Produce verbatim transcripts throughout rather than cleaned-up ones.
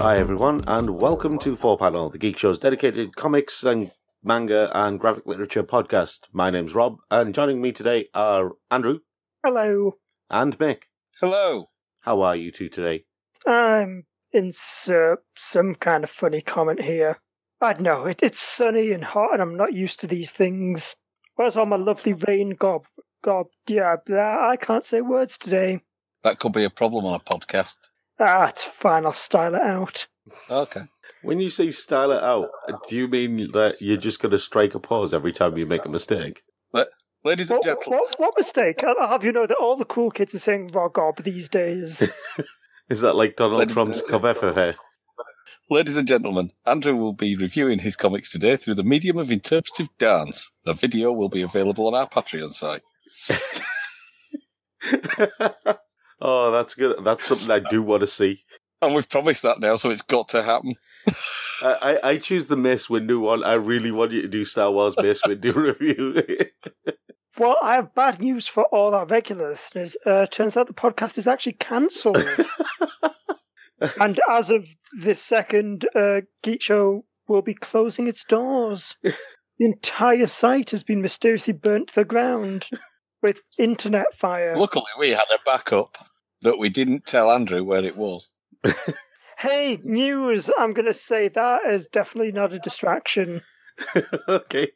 Hi everyone, and welcome to four panel, the Geek Show's dedicated comics and manga and graphic literature podcast. My name's Rob, and joining me today are Andrew. Hello. And Mick. Hello. How are you two today? I'm insert some kind of funny comment here. I don't know, it, it's sunny and hot and I'm not used to these things. Where's all my lovely rain gob, gob, yeah, blah, I can't say words today. That could be a problem on a podcast. Ah, it's fine, I'll style it out. Okay. When you say style it out, do you mean that you're just going to strike a pause every time you make a mistake? But, ladies and What, gentlemen. what, what mistake? I'll have you know that all the cool kids are saying rogob these days. Is that like Donald Ladies Trump's and- cover here? Ladies and gentlemen, Andrew will be reviewing his comics today through the medium of interpretive dance. The video will be available on our Patreon site. Oh, that's good. That's something I do want to see. And we've promised that now, so it's got to happen. I, I, I choose the Mace Windu one. I really want you to do Star Wars Mace Windu review. Well, I have bad news for all our regular listeners. Uh, turns out the podcast is actually cancelled. And as of this second, uh, Geek Show will be closing its doors. The entire site has been mysteriously burnt to the ground with internet fire. Luckily, we had a backup that we didn't tell Andrew where it was. Hey, news! I'm going to say that is definitely not a distraction. Okay.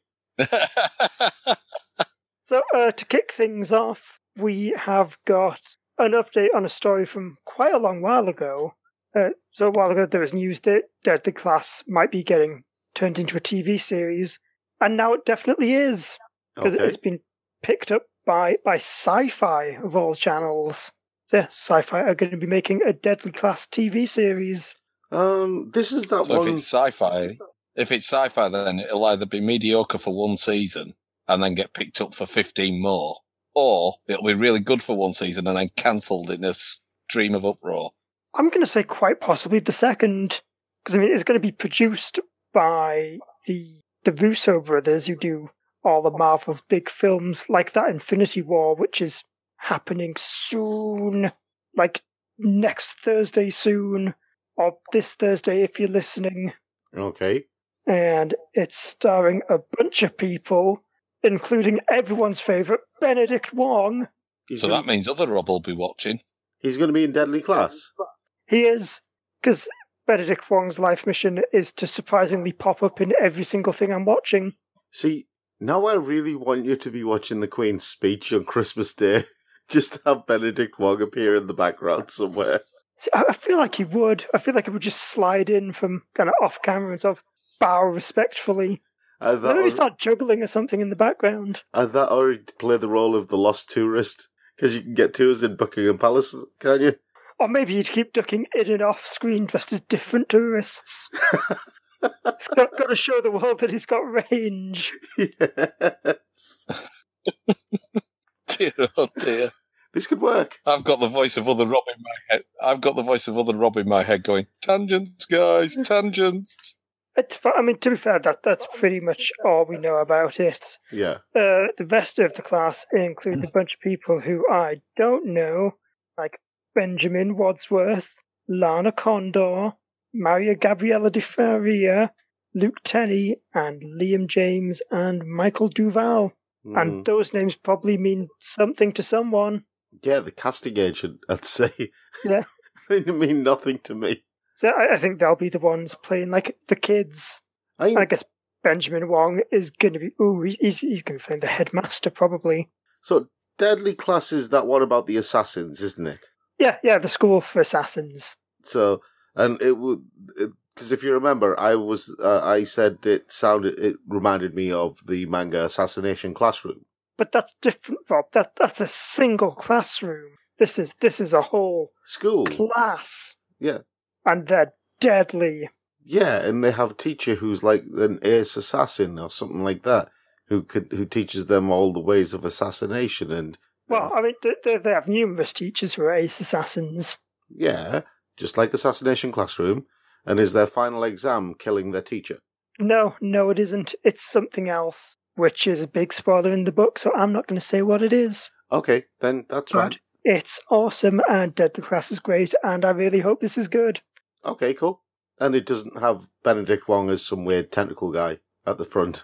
So, uh, to kick things off, we have got an update on a story from quite a long while ago. Uh, so a while ago, there was news that Deadly Class might be getting turned into a T V series, and now it definitely is, because Okay. it's been picked up by, by Sci-Fi, of all channels. So, yeah, Sci-Fi are going to be making a Deadly Class T V series. Um, this is that So one. if it's sci-fi, if it's sci-fi, then it'll either be mediocre for one season and then get picked up for fifteen more, or it'll be really good for one season and then cancelled in a stream of uproar. I'm going to say quite possibly the second, because I mean it's going to be produced by the the Russo brothers who do all of Marvel's big films, like that Infinity War, which is happening soon, like next Thursday soon, or this Thursday if you're listening. Okay. And it's starring a bunch of people, including everyone's favourite Benedict Wong. He's So gonna, that means other Rob will be watching. he's going to be in Deadly Class. He is, because Benedict Wong's life mission is to surprisingly pop up in every single thing I'm watching. See, now I really want you to be watching the Queen's speech on Christmas Day, just to have Benedict Wong appear in the background somewhere. See, I I feel like he would. I feel like he would just slide in from kind of off camera and sort of bow respectfully. And that, Maybe or, start juggling or something in the background. and that or he'd play the role of the lost tourist, because you can get tours in Buckingham Palace, can't you? Or maybe he'd keep ducking in and off screen dressed as different tourists. He's got, got to show the world that he's got range. Yes. Dear, oh dear. This could work. I've got the voice of other Rob in my head. I've got the voice of other Rob in my head going, tangents, guys, tangents. It's, I mean, to be fair, that that's pretty much all we know about it. Yeah. Uh, the rest of the class include a bunch of people who I don't know, like Benjamin Wadsworth, Lana Condor, Maria Gabriela de Faria, Luke Tenney, and Liam James and Michael Duval. Mm. And those names probably mean something to someone. Yeah, the casting agent, I'd say. Yeah. They mean nothing to me. So I, I think they'll be the ones playing, like, the kids. I, I guess Benjamin Wong is going to be, ooh, he's, he's going to be playing the headmaster, probably. so, Deadly Class is that one about the assassins, isn't it? Yeah, yeah, the School for Assassins. So, and it would, because if you remember, I was, uh, I said it sounded, it reminded me of the manga Assassination Classroom. But that's different, Rob. That that's a single classroom. This is this is a whole School. class, Yeah. and they're deadly. Yeah, and they have a teacher who's like an ace assassin or something like that, who could, who teaches them all the ways of assassination and, Well, I mean, they, they have numerous teachers who are ace assassins. yeah, just like Assassination Classroom, and is their final exam killing their teacher? No, no, it isn't. It's something else, which is a big spoiler in the book, so I'm not going to say what it is. Okay, then that's But right. it's awesome, and Deadly Class is great, and I really hope this is good. Okay, cool. And it doesn't have Benedict Wong as some weird tentacle guy at the front.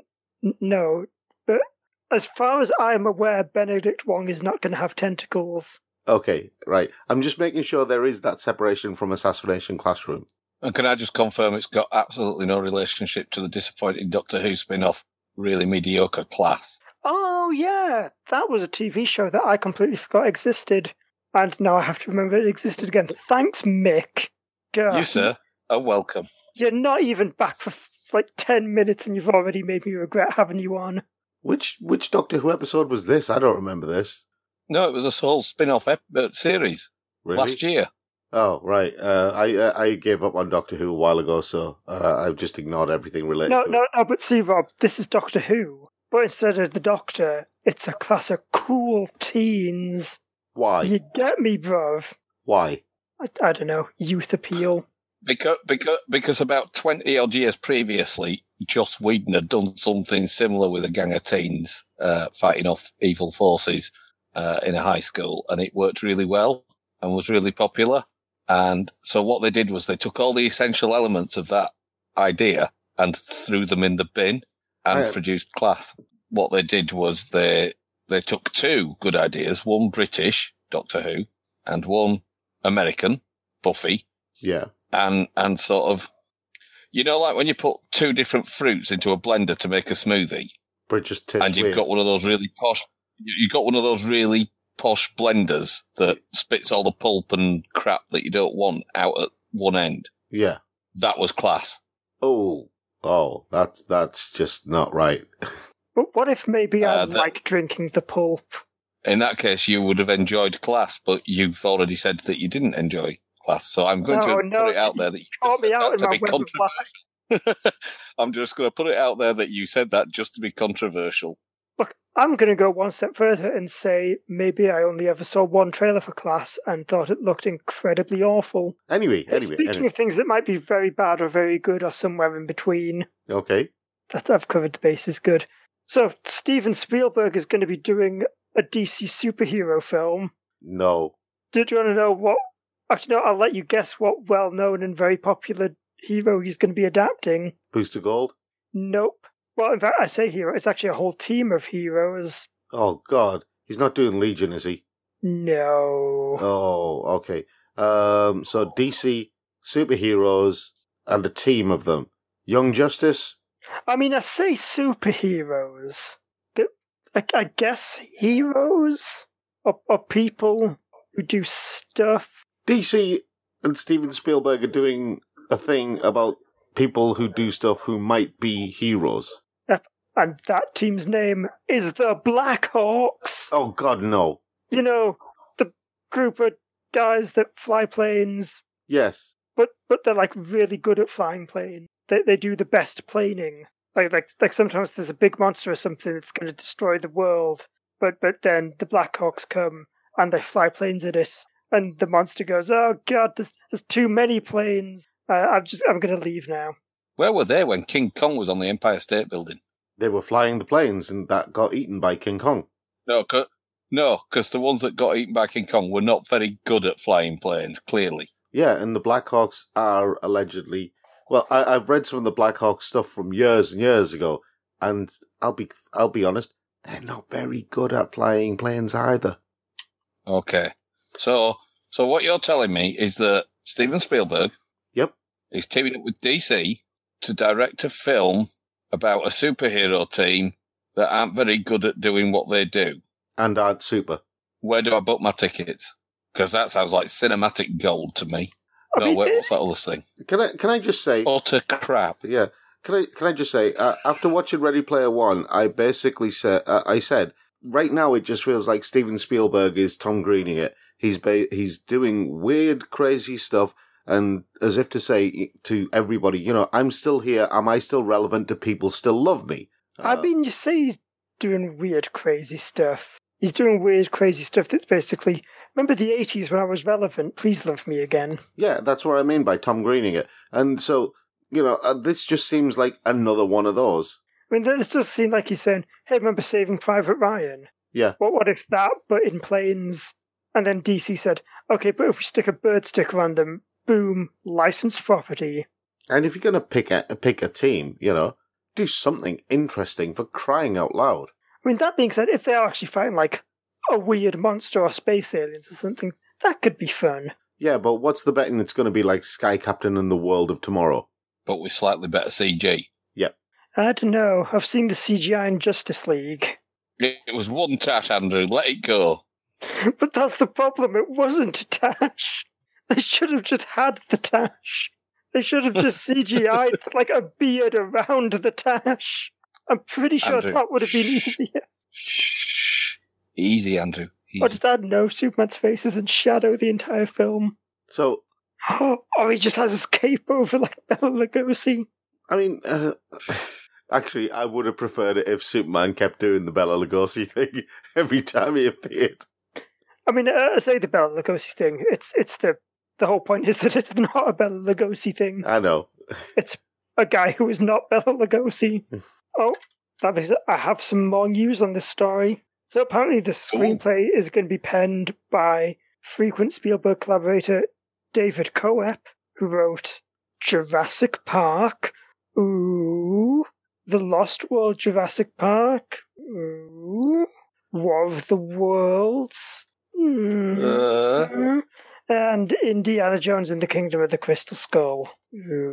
N- no, but as far as I'm aware, Benedict Wong is not going to have tentacles. Okay, right. I'm just making sure there is that separation from Assassination Classroom. And can I just confirm it's got absolutely no relationship to the disappointing Doctor Who spin-off, really mediocre Class? Oh, yeah, that was a T V show that I completely forgot existed. And now I have to remember it existed again. Thanks, Mick. God. You, sir, are welcome. You're not even back for like ten minutes and you've already made me regret having you on. Which which Doctor Who episode was this? I don't remember this. No, it was a whole spin-off ep- uh, series Really? last year. Oh, right. Uh, I uh, I gave up on Doctor Who a while ago, so uh, I've just ignored everything related No, to no, it. no, but see, Rob, this is Doctor Who. But instead of the Doctor, it's a class of cool teens. Why? You get me, bruv. Why? I, I don't know, youth appeal. Because, because, because about twenty odd years previously, Joss Whedon had done something similar with a gang of teens uh, fighting off evil forces uh, in a high school, and it worked really well and was really popular. And so what they did was they took all the essential elements of that idea and threw them in the bin and I- produced Class. What they did was they they took two good ideas, one British, Doctor Who, and one American, Buffy, Yeah. and and sort of, you know, like when you put two different fruits into a blender to make a smoothie, But it just tastes and you've weird. got one of those really posh, you- you've got one of those really posh blenders that spits all the pulp and crap that you don't want out at one end. Yeah. That was Class. Oh. Oh, that's, that's just not right. But what if maybe I Uh, that- like drinking the pulp? In that case, you would have enjoyed Class, but you've already said that you didn't enjoy Class. So I'm going No, to no, put it out there that you Caught just me said out that in to my be web of controversial. I'm just going to put it out there that you said that just to be controversial. Look, I'm going to go one step further and say maybe I only ever saw one trailer for Class and thought it looked incredibly awful. Anyway, anyway, Speaking anyway. of things that might be very bad or very good or somewhere in between, Okay. that I've covered the bases good. So Steven Spielberg is going to be doing a D C superhero film. No. Did you want to know what? Actually, no, I'll let you guess what well-known and very popular hero he's going to be adapting. Booster Gold? Nope. Well, in fact, I say hero. It's actually a whole team of heroes. Oh, God. He's not doing Legion, is he? No. Oh, okay. Um, so D C superheroes and a team of them. Young Justice? I mean, I say superheroes. But I, I guess heroes or, or people who do stuff. D C and Steven Spielberg are doing a thing about people who do stuff who might be heroes. And that team's name is the Blackhawks. Oh, God, no. You know, the group of guys that fly planes, Yes. but but they're like really good at flying planes. They they do the best planing. Like like like sometimes there's a big monster or something that's going to destroy the world, but but then the Blackhawks come and they fly planes at it, and the monster goes, "Oh God, there's there's too many planes. Uh, I'm just I'm going to leave now." Where were they when King Kong was on the Empire State Building? They were flying the planes and that got eaten by King Kong. No, cause, no, because the ones that got eaten by King Kong were not very good at flying planes, clearly. Yeah, and the Blackhawks are allegedly... Well, I, I've read some of the Blackhawks stuff from years and years ago, and I'll be I'll be honest, they're not very good at flying planes either. Okay. So, so what you're telling me is that Steven Spielberg Yep. is teaming up with D C to direct a film about a superhero team that aren't very good at doing what they do. And aren't super. Where do I book my tickets? Because that sounds like cinematic gold to me. I No, mean, wait, it- what's that other thing? Can I can I just say... Utter crap. Yeah. Can I can I just say, uh, after watching Ready Player One, I basically said, uh, I said, right now it just feels like Steven Spielberg is Tom Greening it. He's ba- he's doing weird, crazy stuff, and as if to say to everybody, you know, I'm still here. Am I still relevant? Do people still love me? I Uh, mean, you say he's doing weird, crazy stuff. He's doing weird, crazy stuff that's basically, remember the eighties when I was relevant? Please love me again. Yeah, that's what I mean by Tom Greening it. And so, you know, uh, this just seems like another one of those. I mean, this does seem like he's saying, hey, remember Saving Private Ryan? Yeah. What, what if that, but in planes? And then D C said, okay, but if we stick a bird sticker on them, boom, licensed property. And if you're going to pick a, pick a team, you know, do something interesting for crying out loud. I mean, that being said, if they are actually fighting like a weird monster or space aliens or something, that could be fun. Yeah, but what's the betting it's going to be like Sky Captain and the World of Tomorrow? But with slightly better C G. Yep. I don't know. I've seen the C G I in Justice League. It was one tash, Andrew. Let it go. But that's the problem. It wasn't a tash. They should have just had the tash. They should have just C G I'd like a beard around the tash. I'm pretty sure Andrew, that would have been shh. easier. Shh. Easy, Andrew. Easy. Or just add no Superman's faces and shadow the entire film. So, or he just has his cape over like Bela Lugosi. I mean, uh, actually, I would have preferred it if Superman kept doing the Bela Lugosi thing every time he appeared. I mean, uh, I say the Bela Lugosi thing. It's it's the the whole point is that it's not a Bela Lugosi thing. I know. It's a guy who is not Bela Lugosi. Oh, that is. I have some more news on this story. So apparently, the screenplay Ooh. is going to be penned by frequent Spielberg collaborator David Coep, who wrote Jurassic Park. Ooh, The Lost World Jurassic Park. Ooh, War of the Worlds. Mm. Uh. And Indiana Jones and the Kingdom of the Crystal Skull. Ooh.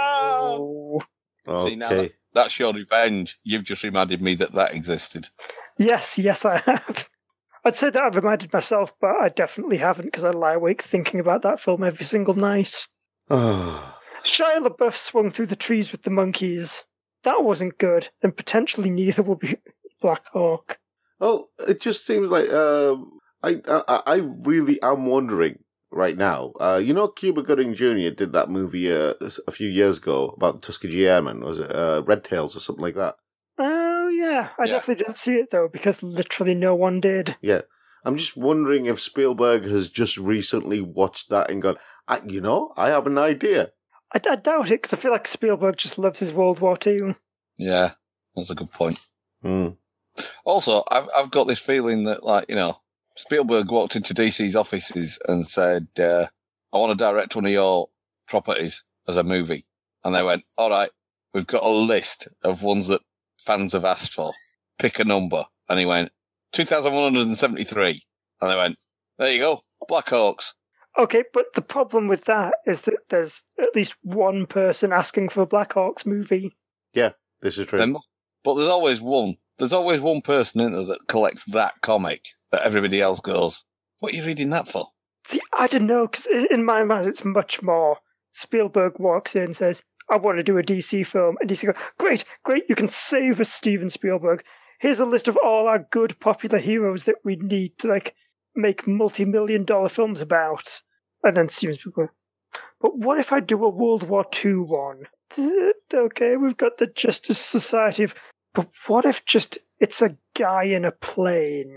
Oh! Okay. See, now that, that's your revenge. You've just reminded me that that existed. Yes, yes, I have. I'd say that I've reminded myself, but I definitely haven't because I lie awake thinking about that film every single night. Shia LaBeouf swung through the trees with the monkeys. That wasn't good, and potentially neither will be Black Hawk. Well, it just seems like uh, I, I I really am wondering right now. Uh, you know, Cuba Gooding Junior did that movie uh, a few years ago about the Tuskegee Airmen. Was it uh, Red Tails or something like that? Oh, yeah. I yeah. definitely didn't see it, though, because literally no one did. Yeah. I'm just wondering if Spielberg has just recently watched that and gone, I, you know, I have an idea. I, I doubt it, because I feel like Spielberg just loves his World War Two. Yeah, that's a good point. Mm. Also, I've I've got this feeling that, like, you know, Spielberg walked into D C's offices and said, uh, I want to direct one of your properties as a movie. And they went, all right, we've got a list of ones that fans have asked for. Pick a number. And he went, two thousand one hundred seventy-three. And they went, there you go, Black Hawks. Okay, but the problem with that is that there's at least one person asking for a Black Hawks movie. Yeah, this is true. Then, but there's always one. There's always one person in there that collects that comic that everybody else goes, what are you reading that for? See, I don't know, because in my mind it's much more Spielberg walks in and says, I want to do a D C film. And D C goes, great, great, you can save us, Steven Spielberg. Here's a list of all our good popular heroes that we need to, like, make multi-million dollar films about. And then Steven Spielberg, but what if I do a World War Two one? Okay, we've got the Justice Society of... But what if just it's a guy in a plane?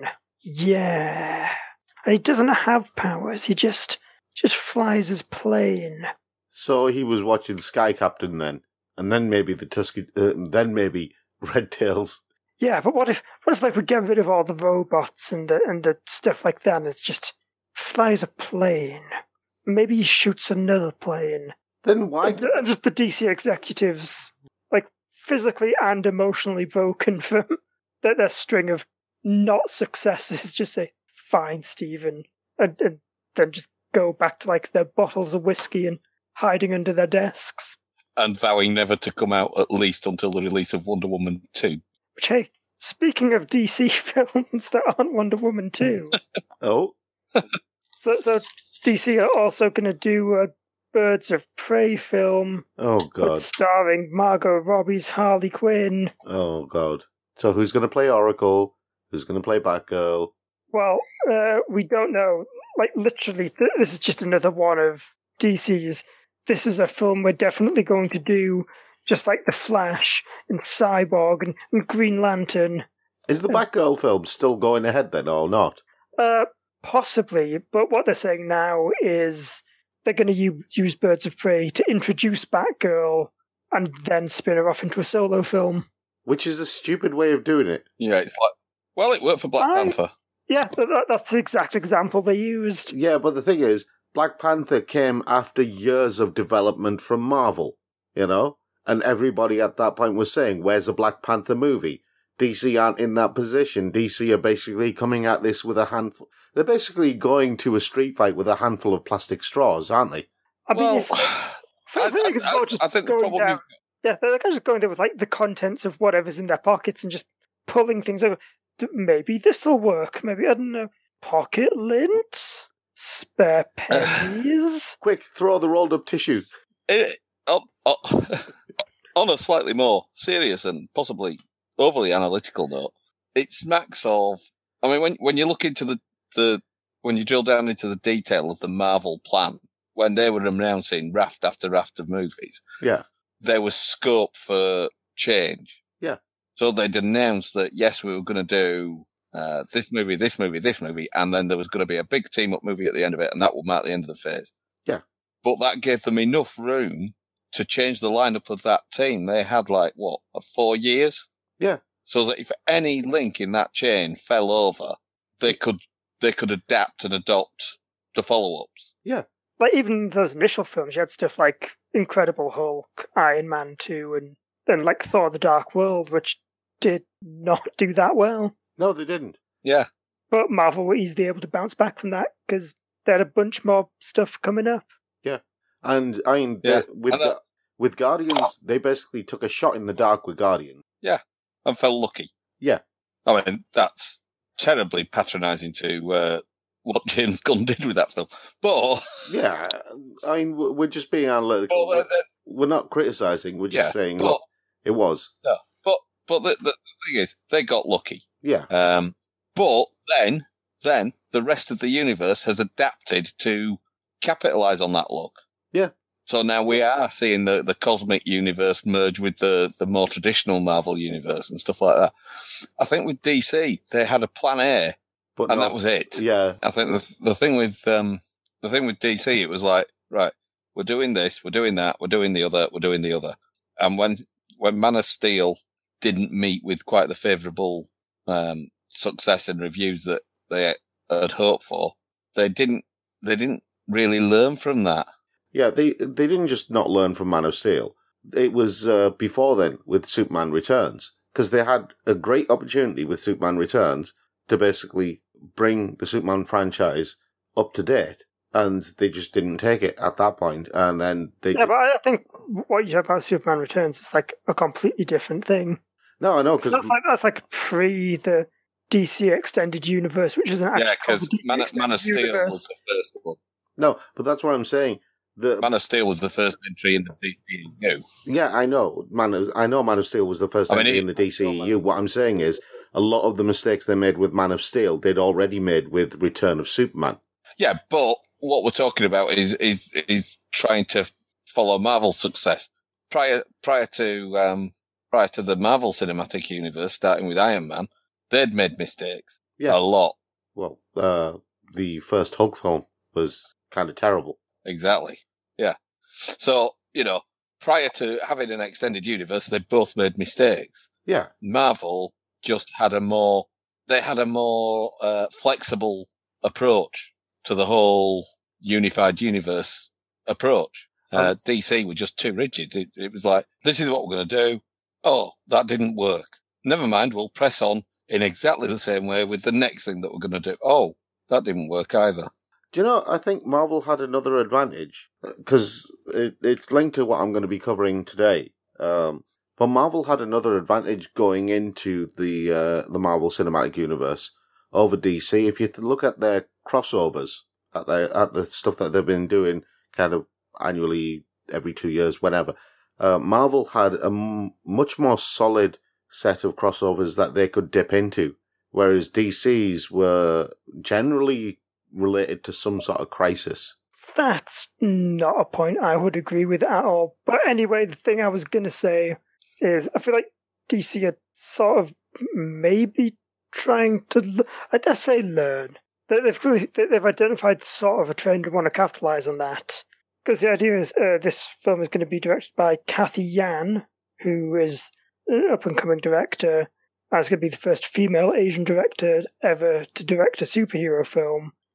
Yeah. And he doesn't have powers. He just just flies his plane. So he was watching Sky Captain then, and then maybe the Tuskegee, uh, then maybe Red Tails. Yeah, but what if what if like we get rid of all the robots and the and the stuff like that, and it just flies a plane? Maybe he shoots another plane. Then why? And, and just the D C executives, like physically and emotionally broken from their, their string of not successes, just say, fine, Stephen, and, and then just go back to like their bottles of whiskey and hiding under their desks. And vowing never to come out at least until the release of Wonder Woman two. Which, hey, speaking of D C films that aren't Wonder Woman two. Oh. so, so D C are also going to do a Birds of Prey film. Oh, God. Starring Margot Robbie's Harley Quinn. Oh, God. So who's going to play Oracle? Who's going to play Batgirl? Well, uh, we don't know. Like, literally, th- this is just another one of D C's. This is a film we're definitely going to do, just like The Flash and Cyborg and, and Green Lantern. Is the Batgirl film still going ahead then, or not? Uh, possibly, but what they're saying now is they're going to u- use Birds of Prey to introduce Batgirl and then spin her off into a solo film. Which is a stupid way of doing it. Yeah, it's like, well, it worked for Black I, Panther. Yeah, that, that's the exact example they used. Yeah, but the thing is, Black Panther came after years of development from Marvel, you know? And everybody at that point was saying, where's a Black Panther movie? D C aren't in that position. D C are basically coming at this with a handful. They're basically going to a street fight with a handful of plastic straws, aren't they? I mean, Well, if, I, I think it's I, more I, just I think the going problem down. you've Yeah, they're kind of just going there with like the contents of whatever's in their pockets and just pulling things over. D- Maybe this will work. Maybe, I don't know, pocket lint? Spare pennies? Quick, throw the rolled up tissue. It, on, on, on a slightly more serious and possibly overly analytical note, it smacks of. I mean, when when you look into the, the when you drill down into the detail of the Marvel plan, when they were announcing raft after raft of movies, Yeah. there was scope for change. Yeah. So they'd announced that yes, we were going to do uh, this movie, this movie, this movie, and then there was going to be a big team up movie at the end of it, and that would mark the end of the phase. Yeah. But that gave them enough room to change the lineup of that team. They had like what, four years? Yeah. So that if any link in that chain fell over, they could they could adapt and adopt the follow ups. Yeah. Like, even those initial films, you had stuff like Incredible Hulk, Iron Man two, and then like Thor the Dark World, which did not do that well. No, they didn't. Yeah. But Marvel were easily able to bounce back from that because they had a bunch more stuff coming up. Yeah. And I mean, Yeah. the- with And that- Gu- with Guardians, they basically took a shot in the dark with Guardians. Yeah. And felt lucky. Yeah. I mean, that's terribly patronising to uh, what James Gunn did with that film. But Yeah. I mean, w- we're just being analytical. Well, uh, uh, We're not criticising. We're just yeah, saying, but, look, it was. no, but but the, the thing is, they got lucky. Yeah. Um, but then, then the rest of the universe has adapted to capitalise on that luck. Yeah. So now we are seeing the, the cosmic universe merge with the, the more traditional Marvel universe and stuff like that. I think with D C, they had a plan A, But and no- that was it. Yeah. I think the the thing with um the thing with D C, it was like, right, we're doing this, we're doing that, we're doing the other, we're doing the other. And when when Man of Steel didn't meet with quite the favourable um, success and reviews that they had hoped for, they didn't they didn't really learn from that. Yeah, they they didn't just not learn from Man of Steel. It was uh, before then with Superman Returns, because they had a great opportunity with Superman Returns to basically bring the Superman franchise up to date, and they just didn't take it at that point. And then they Yeah, ju- but I think what you said about Superman Returns is like a completely different thing. no, I know So because that's like that's like pre the D C extended universe, which is an Yeah, actual because D C Man, Man of extended Steel universe. was the first one. no, but that's what I'm saying. The Man of Steel was the first entry in the D C E U. Yeah, I know. Man, of- I know Man of Steel was the first I mean, entry it- in the D C E U. What I'm saying is, a lot of the mistakes they made with Man of Steel, they'd already made with Return of Superman. Yeah, but what we're talking about is is is trying to follow Marvel's success. Prior prior to um, prior to the Marvel Cinematic Universe, starting with Iron Man, they'd made mistakes. Yeah. A lot. Well, uh, the first Hulk film was kind of terrible. Exactly. Yeah. So, you know, prior to having an extended universe, they both made mistakes. Yeah, Marvel just had a more, they had a more uh, flexible approach to the whole unified universe approach. Uh, Um, D C were just too rigid. It, it was like, this is what we're going to do. Oh, that didn't work. Never mind, we'll press on in exactly the same way with the next thing that we're going to do. Oh, that didn't work either. do you know? I think Marvel had another advantage because it, it's linked to what I'm going to be covering today. Um, but Marvel had another advantage going into the uh, the Marvel Cinematic Universe over D C. If you look at their crossovers, at their at the stuff that they've been doing, kind of annually every two years, whenever, uh, Marvel had a m- much more solid set of crossovers that they could dip into, whereas D C's were generally related to some sort of crisis. That's not a point I would agree with at all. But anyway, the thing I was going to say is I feel like D C are sort of maybe trying to, l- I dare say, learn. They- They've, clearly- they- they've identified sort of a trend and want to capitalize on that. Because the idea is uh, this film is going to be directed by Kathy Yan, who is an up-and-coming director. And it's going to be the first female Asian director ever to direct a superhero film.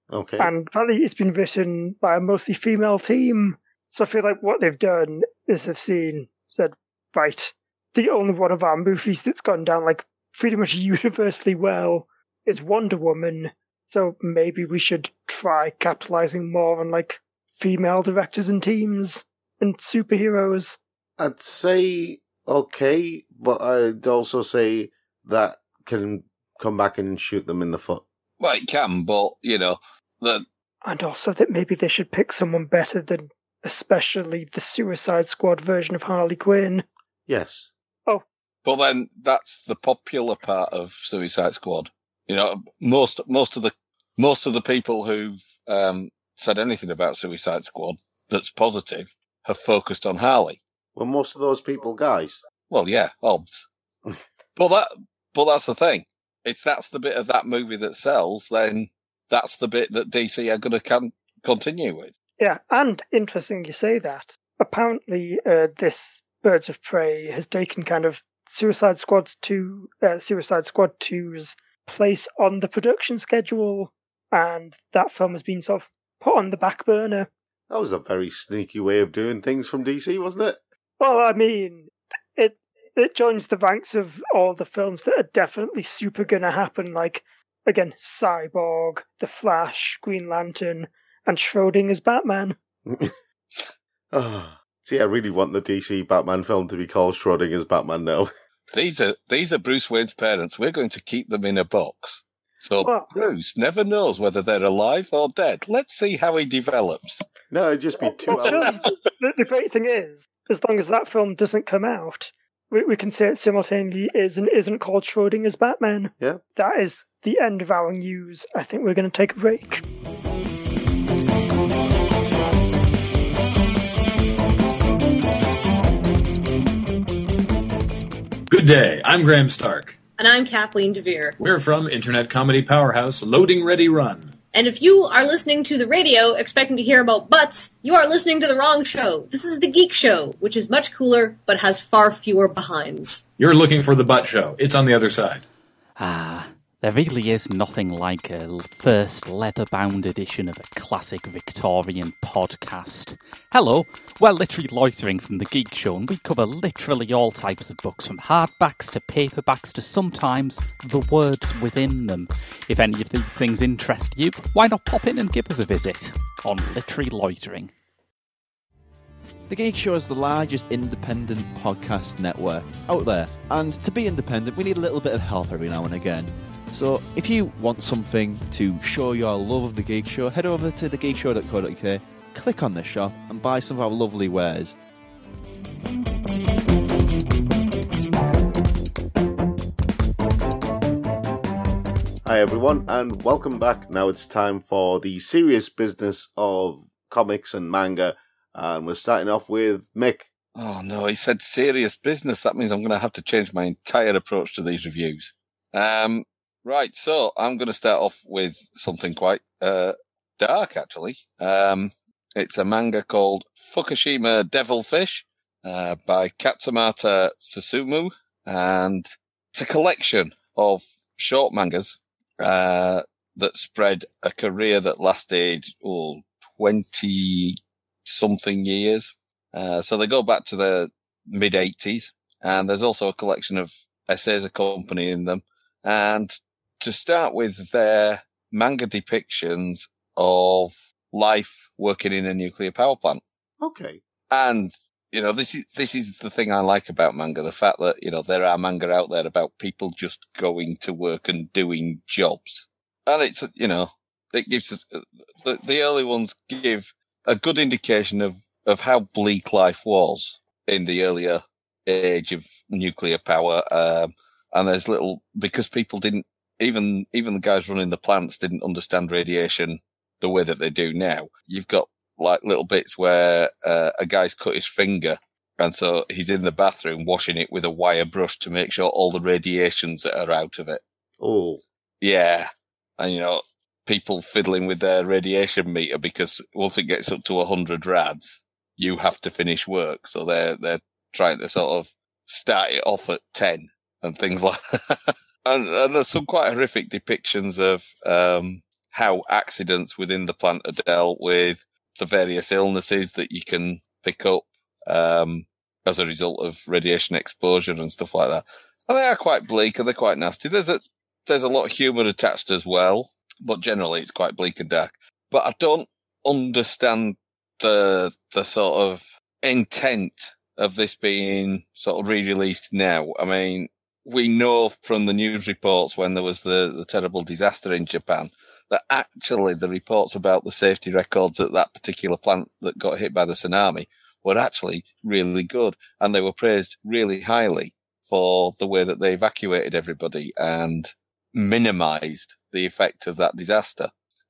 Okay. And apparently it's been written by a mostly female team. So I feel like what they've done is they've seen, said, right, the only one of our movies that's gone down like pretty much universally well is Wonder Woman. So maybe we should try capitalizing more on like female directors and teams and superheroes. I'd say okay, but I'd also say that can come back and shoot them in the foot. Well, it can, but, you know, the... And also that maybe they should pick someone better than especially the Suicide Squad version of Harley Quinn. Yes. Oh. But then that's the popular part of Suicide Squad. You know, most most of the most of the people who've um, said anything about Suicide Squad that's positive have focused on Harley. Well, most of those people guys. Well, yeah, obs. but that but that's the thing. If that's the bit of that movie that sells, then that's the bit that D C are going to can- continue with. Yeah, and interesting you say that. Apparently, uh, this Birds of Prey has taken kind of Suicide Squad two, uh, Suicide Squad two's place on the production schedule, and that film has been sort of put on the back burner. That was a very sneaky way of doing things from D C, wasn't it? Well, I mean, it it joins the ranks of all the films that are definitely super gonna happen, like, again, Cyborg, The Flash, Green Lantern, and Schrodinger's Batman. oh, see, I really want the D C Batman film to be called Schrodinger's Batman now. These are these are Bruce Wayne's parents. We're going to keep them in a box. So well, Bruce never knows whether they're alive or dead. Let's see how he develops. No, it'd just be two well, hours. the, the great thing is, as long as that film doesn't come out, we, we can say it simultaneously is and isn't called Schrodinger's Batman. Yeah. That is the end of our news. I think we're going to take a break. Good day, I'm Graham Stark. And I'm Kathleen DeVere. We're from internet comedy powerhouse Loading Ready Run. And if you are listening to the radio expecting to hear about butts, you are listening to the wrong show. This is The Geek Show, which is much cooler, but has far fewer behinds. You're looking for the butt show. It's on the other side. Ah, there really is nothing like a first leather-bound edition of a classic Victorian podcast. Hello, we're Literally Loitering from The Geek Show, and we cover literally all types of books, from hardbacks to paperbacks to sometimes the words within them. If any of these things interest you, why not pop in and give us a visit on Literally Loitering. The Geek Show is the largest independent podcast network out there, and to be independent we need a little bit of help every now and again. So if you want something to show your love of The Geek Show, head over to the geek show dot co dot uk, click on the shop and buy some of our lovely wares. Hi everyone, and welcome back. Now it's time for the serious business of comics and manga, and we're starting off with Mick. Oh no, he said serious business. That means I'm going to have to change my entire approach to these reviews. Um, right, so I'm going to start off with something quite uh, dark, actually. Um, it's a manga called Fukushima Devilfish uh, by Katsumata Susumu, and it's a collection of short mangas uh, that spread a career that lasted oh, twenty-something years. Uh, so they go back to the mid-eighties, and there's also a collection of essays accompanying them. And to start with, their manga depictions of life working in a nuclear power plant. Okay. And, you know, this is, this is the thing I like about manga, the fact that, you know, there are manga out there about people just going to work and doing jobs. And it's, you know, it gives us, the, the early ones give a good indication of, of how bleak life was in the earlier age of nuclear power. Um, and there's little, because people didn't, even, even the guys running the plants didn't understand radiation the way that they do now. You've got like little bits where uh, a guy's cut his finger, and so he's in the bathroom washing it with a wire brush to make sure all the radiations are out of it. Oh. Yeah. And, you know, people fiddling with their radiation meter, because once it gets up to one hundred rads, you have to finish work. So they're, they're trying to sort of start it off at ten and things like that. And, and there's some quite horrific depictions of, um, how accidents within the plant are dealt with, the various illnesses that you can pick up um, as a result of radiation exposure and stuff like that. And they are quite bleak and they're quite nasty. There's a there's a lot of humour attached as well, but generally it's quite bleak and dark. But I don't understand the the sort of intent of this being sort of re-released now. I mean, we know from the news reports when there was the, the terrible disaster in Japan that actually the reports about the safety records at that particular plant that got hit by the tsunami were actually really good, and they were praised really highly for the way that they evacuated everybody and minimized the effect of that disaster.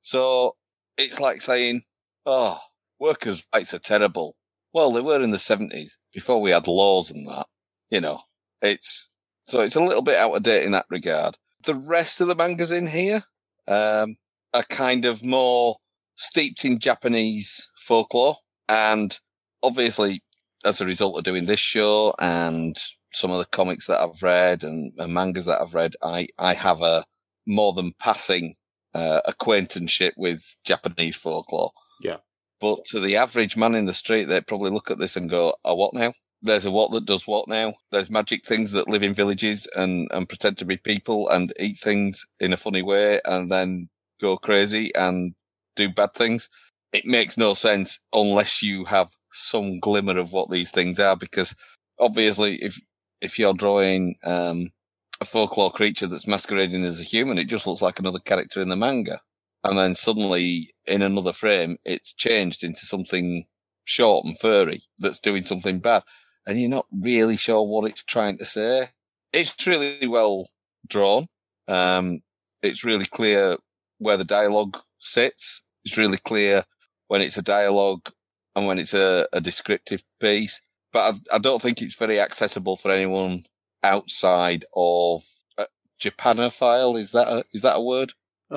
So it's like saying, oh, workers' rights are terrible. Well, they were in the seventies, before we had laws and that, you know. It's so it's a little bit out of date in that regard. The rest of the mangas in here um, are kind of more steeped in Japanese folklore, and obviously, as a result of doing this show and some of the comics that I've read and, and mangas that I've read, I, I have a more than passing uh, acquaintanceship with Japanese folklore. Yeah. But to the average man in the street, they'd probably look at this and go, a what now? There's a what that does what now? There's magic things that live in villages and, and pretend to be people and eat things in a funny way and then go crazy and do bad things. It makes no sense unless you have some glimmer of what these things are, because obviously if if you're drawing um, a folklore creature that's masquerading as a human, it just looks like another character in the manga. And then suddenly, in another frame, it's changed into something short and furry that's doing something bad. And you're not really sure what it's trying to say. It's really well drawn. Um, it's really clear where the dialogue sits. It's really clear when it's a dialogue and when it's a, a descriptive piece. But I, I don't think it's very accessible for anyone outside of uh, Japanophile. Is that a, is that a word?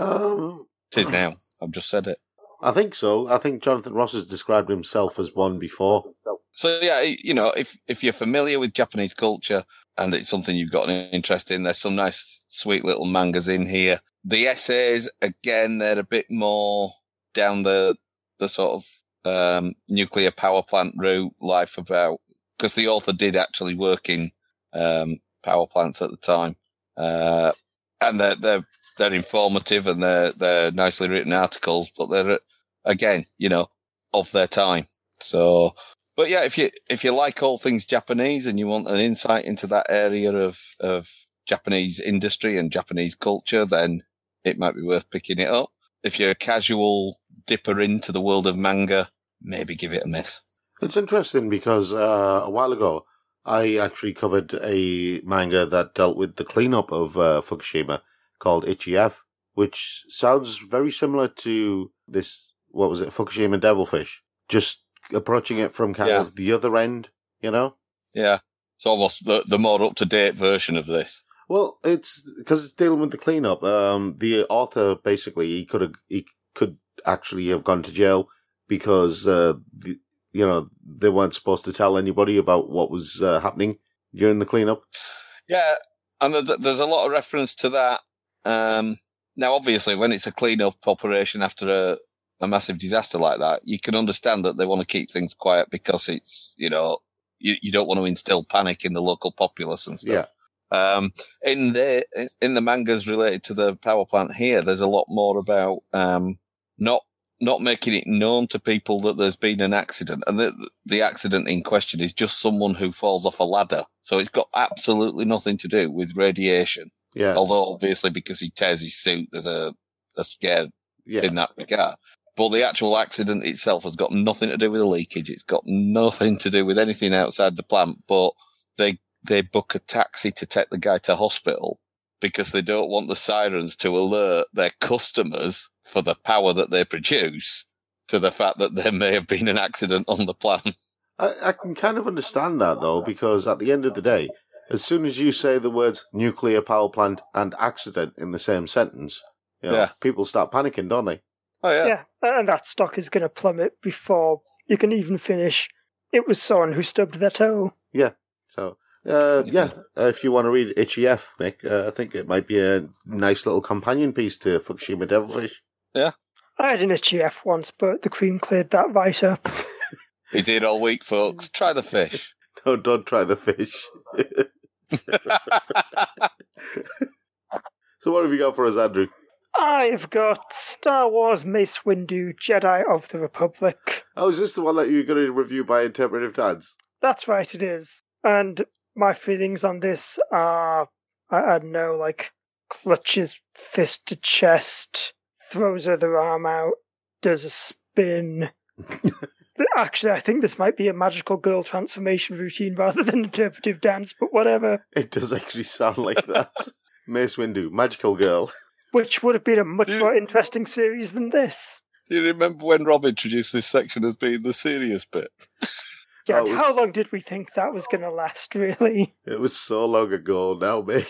Um, it is now. I've just said it. I think so. I think Jonathan Ross has described himself as one before. So yeah, you know, if if you're familiar with Japanese culture and it's something you've got an interest in, there's some nice, sweet little mangas in here. The essays, again, they're a bit more down the the sort of um, nuclear power plant route, life about, because the author did actually work in um, power plants at the time, uh, and they're they're they're informative and they're they're nicely written articles, but they're again, you know, of their time. So, but yeah, if you if you like all things Japanese and you want an insight into that area of of Japanese industry and Japanese culture, then it might be worth picking it up. If you're a casual dipper into the world of manga, maybe give it a miss. It's interesting because uh, a while ago, I actually covered a manga that dealt with the cleanup of uh, Fukushima called Ichi F, which sounds very similar to this, what was it, Fukushima Devilfish, just approaching it from kind yeah. of the other end, you know? Yeah, it's almost the, the more up-to-date version of this. Well, it's because it's dealing with the cleanup. Um, the author basically he could have he could actually have gone to jail because uh, the, you know they weren't supposed to tell anybody about what was uh, happening during the cleanup. Yeah, and there's, there's a lot of reference to that. Um, now, obviously, when it's a cleanup operation after a, a massive disaster like that, you can understand that they want to keep things quiet because it's you know you, you don't want to instill panic in the local populace and stuff. Yeah. Um, in the in the mangas related to the power plant here, there's a lot more about um, not not making it known to people that there's been an accident, and the the accident in question is just someone who falls off a ladder. So it's got absolutely nothing to do with radiation. Yeah. Although obviously because he tears his suit, there's a a scare yeah. in that regard. But the actual accident itself has got nothing to do with the leakage. It's got nothing to do with anything outside the plant. But they they book a taxi to take the guy to hospital because they don't want the sirens to alert their customers for the power that they produce to the fact that there may have been an accident on the plant. I, I can kind of understand that, though, because at the end of the day, as soon as you say the words nuclear power plant and accident in the same sentence, you know, yeah. people start panicking, don't they? Oh, yeah. Yeah, and that stock is going to plummet before you can even finish. It was someone who stubbed their toe. Yeah, so... Uh, yeah, uh, if you want to read Ichi F, Mick, uh, I think it might be a nice little companion piece to Fukushima Devilfish. Yeah. I had an itchy F once, but the cream cleared that right up. He's here all week, folks. Try the fish. No, don't try the fish. So what have you got for us, Andrew? I've got Star Wars Mace Windu, Jedi of the Republic. Oh, is this the one that you're going to review by Interpretive Dads? That's right, it is. And my feelings on this are, I, I don't know, like, clutches fist to chest, throws other arm out, does a spin. Actually, I think this might be a magical girl transformation routine rather than interpretive dance, but whatever. It does actually sound like that. Mace Windu, magical girl. Which would have been a much You- more interesting series than this. Do you remember when Rob introduced this section as being the serious bit? Yeah, Oh, it how was- long did we think that was going to last, really? It was so long ago now, Mick.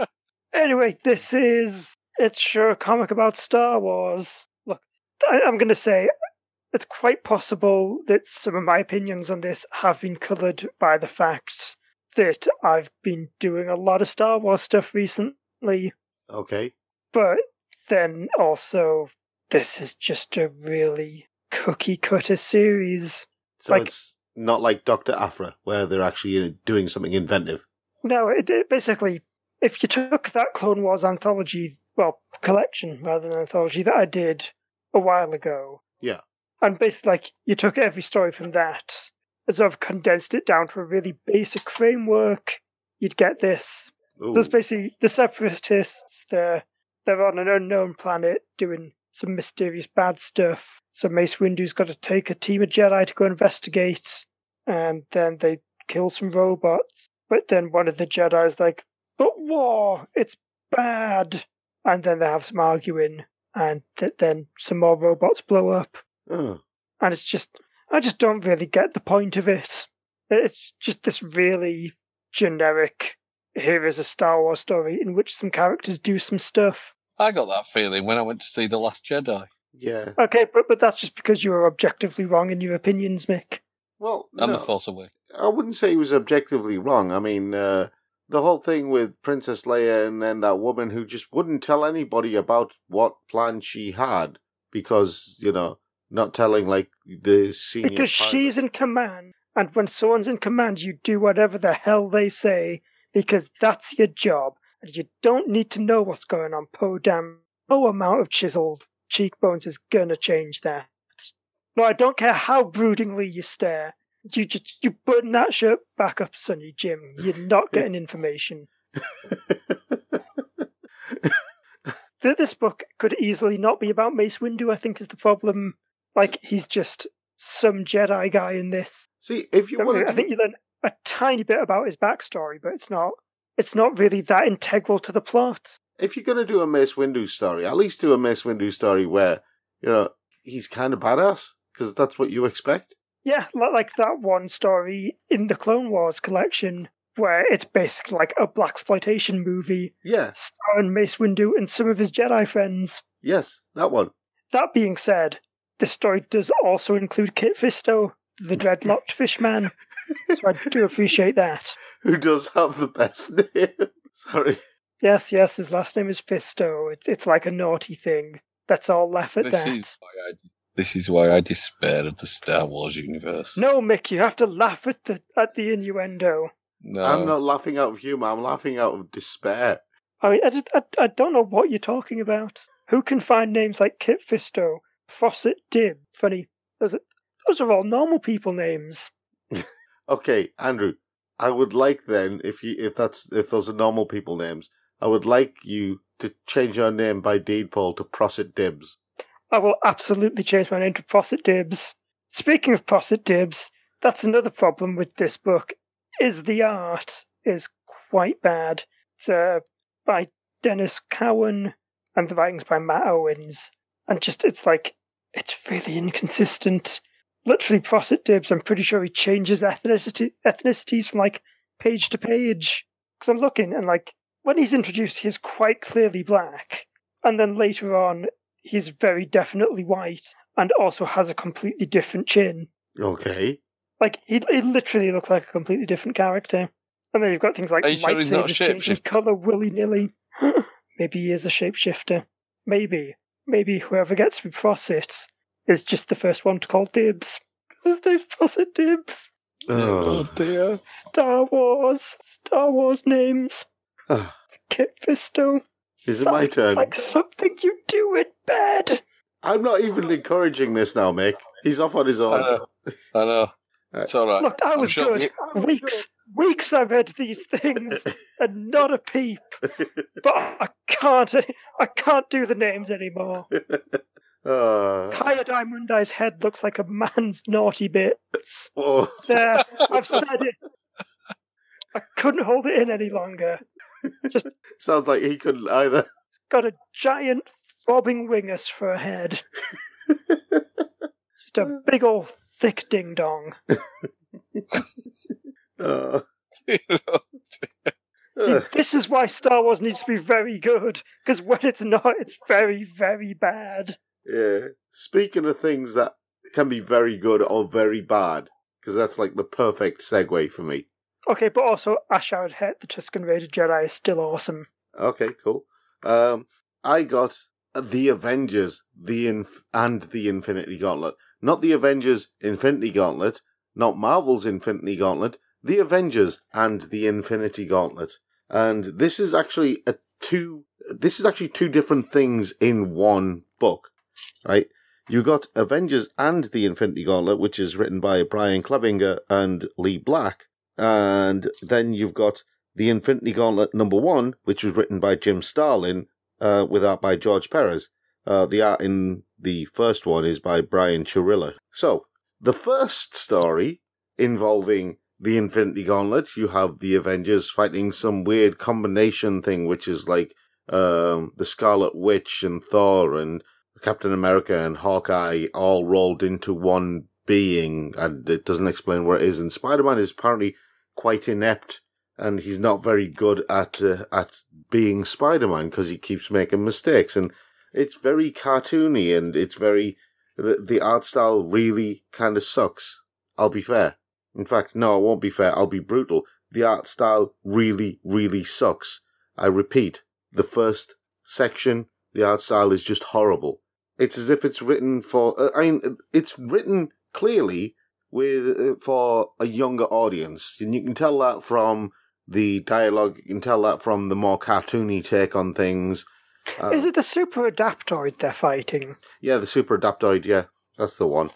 Anyway, this is... It's sure a comic about Star Wars. Look, I, I'm going to say, it's quite possible that some of my opinions on this have been coloured by the fact that I've been doing a lot of Star Wars stuff recently, Okay. but then also, this is just a really cookie-cutter series. So Like- it's not like Doctor Aphra, where they're actually uh, doing something inventive. No, it, it basically, if you took that Clone Wars anthology, well, collection rather than anthology that I did a while ago. Yeah. And basically, like, you took every story from that and sort of condensed it down to a really basic framework, you'd get this. Ooh. There's basically the Separatists, they're, they're on an unknown planet doing some mysterious bad stuff. So Mace Windu's got to take a team of Jedi to go investigate, and then they kill some robots. But then one of the Jedi's like, but war, it's bad. And then they have some arguing, and th- then some more robots blow up. Oh. And it's just, I just don't really get the point of it. It's just this really generic, here is a Star Wars story in which some characters do some stuff. I got that feeling when I went to see The Last Jedi. Yeah. Okay, but, but that's just because you were objectively wrong in your opinions, Mick. Well, And no, The Force Awakens. I wouldn't say he was objectively wrong. I mean, uh, the whole thing with Princess Leia and then that woman who just wouldn't tell anybody about what plan she had because, you know, not telling, like, the senior Because pilot. she's in command, and when someone's in command, you do whatever the hell they say, because that's your job, and you don't need to know what's going on. Po damn, no amount of chiseled cheekbones is gonna change that. No, I don't care how broodingly you stare. You just you button that shirt back up, Sonny Jim. You're not getting information. Th- This book could easily not be about Mace Windu, I think, is the problem. Like, he's just some Jedi guy in this. See, if you Don't want worry, to I think you learn a tiny bit about his backstory, but it's not it's not really that integral to the plot. if you're going to do a Mace Windu story, at least do a Mace Windu story where, you know, he's kind of badass, because that's what you expect. Yeah, li- like that one story in the Clone Wars collection where it's basically like a blaxploitation movie Yeah, starring Mace Windu and some of his Jedi friends. yes, that one. That being said, this story does also include Kit Fisto, the dreadlocked fishman, so I do appreciate that. Who does have the best name? Sorry. Yes, yes, his last name is Fisto. It, it's like a naughty thing. Let's all laugh at This that. is why I this is why I despair of the Star Wars universe. No, Mick, you have to laugh at the at the innuendo. No. I'm not laughing out of humour, I'm laughing out of despair. I mean, I, did- I, I don't know what you're talking about. Who can find names like Kit Fisto, Fawcett Dib? Funny, those are, those are all normal people names. Okay, Andrew, I would like then, if you if that's if those are normal people names, I would like you to change your name by deed poll to Prossit Dibs. I will absolutely change my name to Fawcett Dibs. Speaking of Fawcett Dibs, that's another problem with this book, is the art is quite bad. It's uh, by Dennis Cowan, and the writing's by Matt Owens. And just, it's like, it's really inconsistent. Literally, Fawcett Dibs, I'm pretty sure he changes ethnicity, ethnicities from, like, page to page. Because I'm looking, and, like, when he's introduced, he's quite clearly black. And then later on, he's very definitely white, and also has a completely different chin. Okay. Like, he, he literally looks like a completely different character. And then you've got things like Are you sure he's not a lightsabers changing shapeshifter? colour willy-nilly. Maybe he is a shapeshifter. Maybe. maybe whoever gets through Fawcett is just the first one to call dibs. His name's Fawcett Dibs. Oh, dear. Star Wars. Star Wars names. Kit Fisto. Is it my turn? Like something you do in bed. I'm not even encouraging this now, Mick. He's off on his I own. know. I know. It's all right. Look, I I'm was sure good. we- Weeks, weeks I've read these things, and not a peep. But I can't, I can't do the names anymore. Uh, Kaya Diamondai's head looks like a man's naughty bits. oh. There, I've said it. I couldn't hold it in any longer. Just Sounds like he couldn't either. got a giant throbbing wingus for a head. Just a big old thick ding dong. Uh, You know, See, this is why Star Wars needs to be very good, because when it's not, it's very, very bad. yeah. Speaking of things that can be very good or very bad, because that's like the perfect segue for me. Okay, but also Ashard Het, the Tusken Raider Jedi, is still awesome. Okay, cool. Um, I got the Avengers, the Inf- and the Infinity Gauntlet. Not the Avengers Infinity Gauntlet, not Marvel's Infinity Gauntlet, the Avengers and the Infinity Gauntlet. And this is actually a two, this is actually two different things in one book, right? You got Avengers and the Infinity Gauntlet, which is written by Brian Clevinger and Lee Black. And then you've got the Infinity Gauntlet number one, which was written by Jim Starlin, uh, with art by George Perez. Uh, the art in the first one is by Brian Churilla. So, the first story involving the Infinity Gauntlet, you have the Avengers fighting some weird combination thing, which is like um, the Scarlet Witch and Thor and Captain America and Hawkeye all rolled into one being, and it doesn't explain where it is. And Spider-Man is apparently quite inept, and he's not very good at uh, at being Spider-Man because he keeps making mistakes, and it's very cartoony, and it's very the, the art style really kind of sucks. I'll be fair. In fact, no, I won't be fair. I'll be brutal. The art style really, really sucks. I repeat, the first section, the art style is just horrible. It's as if it's written for. Uh, I mean, it's written clearly with uh, for a younger audience, and you can tell that from the dialogue. You can tell that from the more cartoony take on things. Uh, Is it the Super Adaptoid they're fighting? Yeah, the Super Adaptoid. Yeah, that's the one.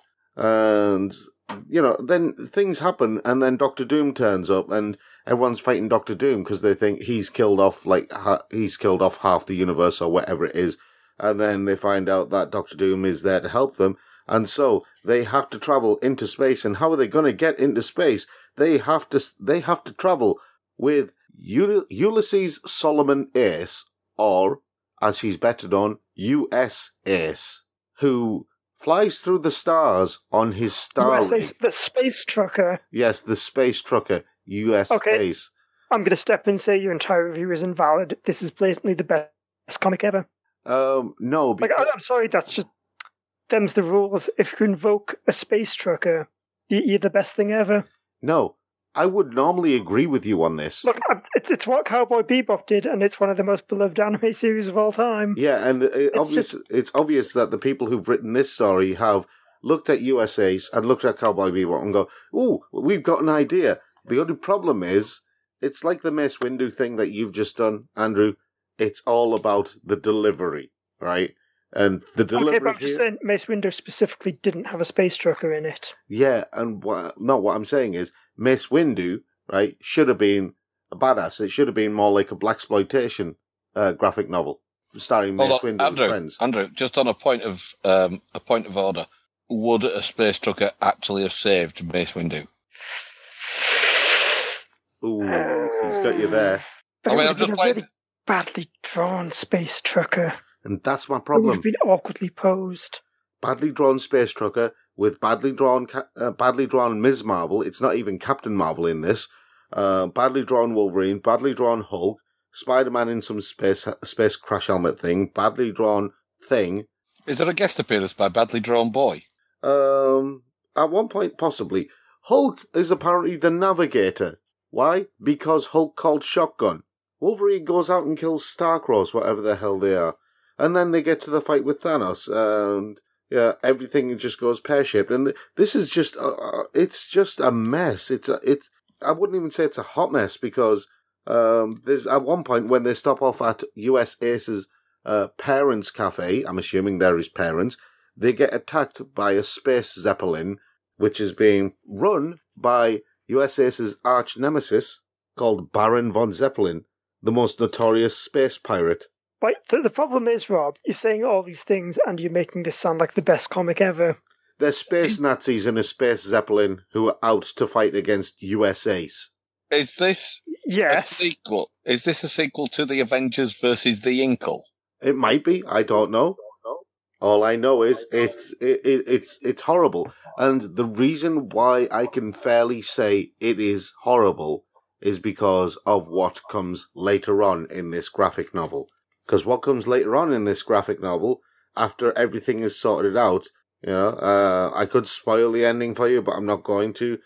And you know, then things happen, and then Doctor Doom turns up, and everyone's fighting Doctor Doom because they think he's killed off like ha- he's killed off half the universe or whatever it is. And then they find out that Doctor Doom is there to help them, and so they have to travel into space. And how are they going to get into space? They have to. They have to travel with Ul- Ulysses Solomon Ace, or as he's better known, U S Ace, who flies through the stars on his star U S A, rig. the space trucker. Yes, the space trucker, U S Okay. Ace. I'm going to step in and say your entire review is invalid. This is blatantly the best comic ever. Um, no, Like, because I- I'm sorry, that's just them's the rules. If you invoke a space trucker, you- you're the best thing ever. no, I would normally agree with you on this. Look, I- it's it's what Cowboy Bebop did, and it's one of the most beloved anime series of all time. Yeah, and it obvious, just- it's obvious that the people who've written this story have looked at U S Ace and looked at Cowboy Bebop and go, "Ooh, we've got an idea." The only problem is, it's like the Mace Windu thing that you've just done, Andrew. It's all about the delivery, right? And the delivery Okay, but I'm just here- saying Mace Windu specifically didn't have a space trucker in it. Yeah, and what, no, what I'm saying is Mace Windu, right, should have been a badass. It should have been more like a blaxploitation uh, graphic novel starring Mace Hold on, Windu Andrew, and friends. Andrew, just on a point of um, a point of order, would a space trucker actually have saved Mace Windu? Ooh, he's got you there. But I it mean, would I'm have just been a playing. really badly drawn space trucker. And that's my It would problem. have been awkwardly posed. Badly drawn space trucker with badly drawn, ca- uh, badly drawn Miz Marvel. It's not even Captain Marvel in this. Uh, badly drawn Wolverine, badly drawn Hulk, Spider-Man in some space space crash helmet thing, badly drawn Thing. Is there a guest appearance by Badly Drawn Boy? Um, at one point, possibly. Hulk is apparently the navigator. Why? Because Hulk called Shotgun. Wolverine goes out and kills Starcross, whatever the hell they are. And then they get to the fight with Thanos, and yeah, everything just goes pear-shaped. And this is just, uh, it's just a mess. It's a, it's, I wouldn't even say it's a hot mess, because um, there's at one point when they stop off at U S Ace's uh, parents' cafe, I'm assuming they're his parents, they get attacked by a space zeppelin, which is being run by U S Ace's arch nemesis called Baron von Zeppelin, the most notorious space pirate. But the, the problem is, Rob, you're saying all these things and you're making this sound like the best comic ever. They're space Nazis in a space zeppelin who are out to fight against U S Ace. Is this yes. a sequel? Is this a sequel to the Avengers versus the Inkle? It might be. I don't know. All I know is it's it, it, it's it's horrible, and the reason why I can fairly say it is horrible is because of what comes later on in this graphic novel. Because what comes later on in this graphic novel, after everything is sorted out, you know, uh, I could spoil the ending for you, but I'm not going to.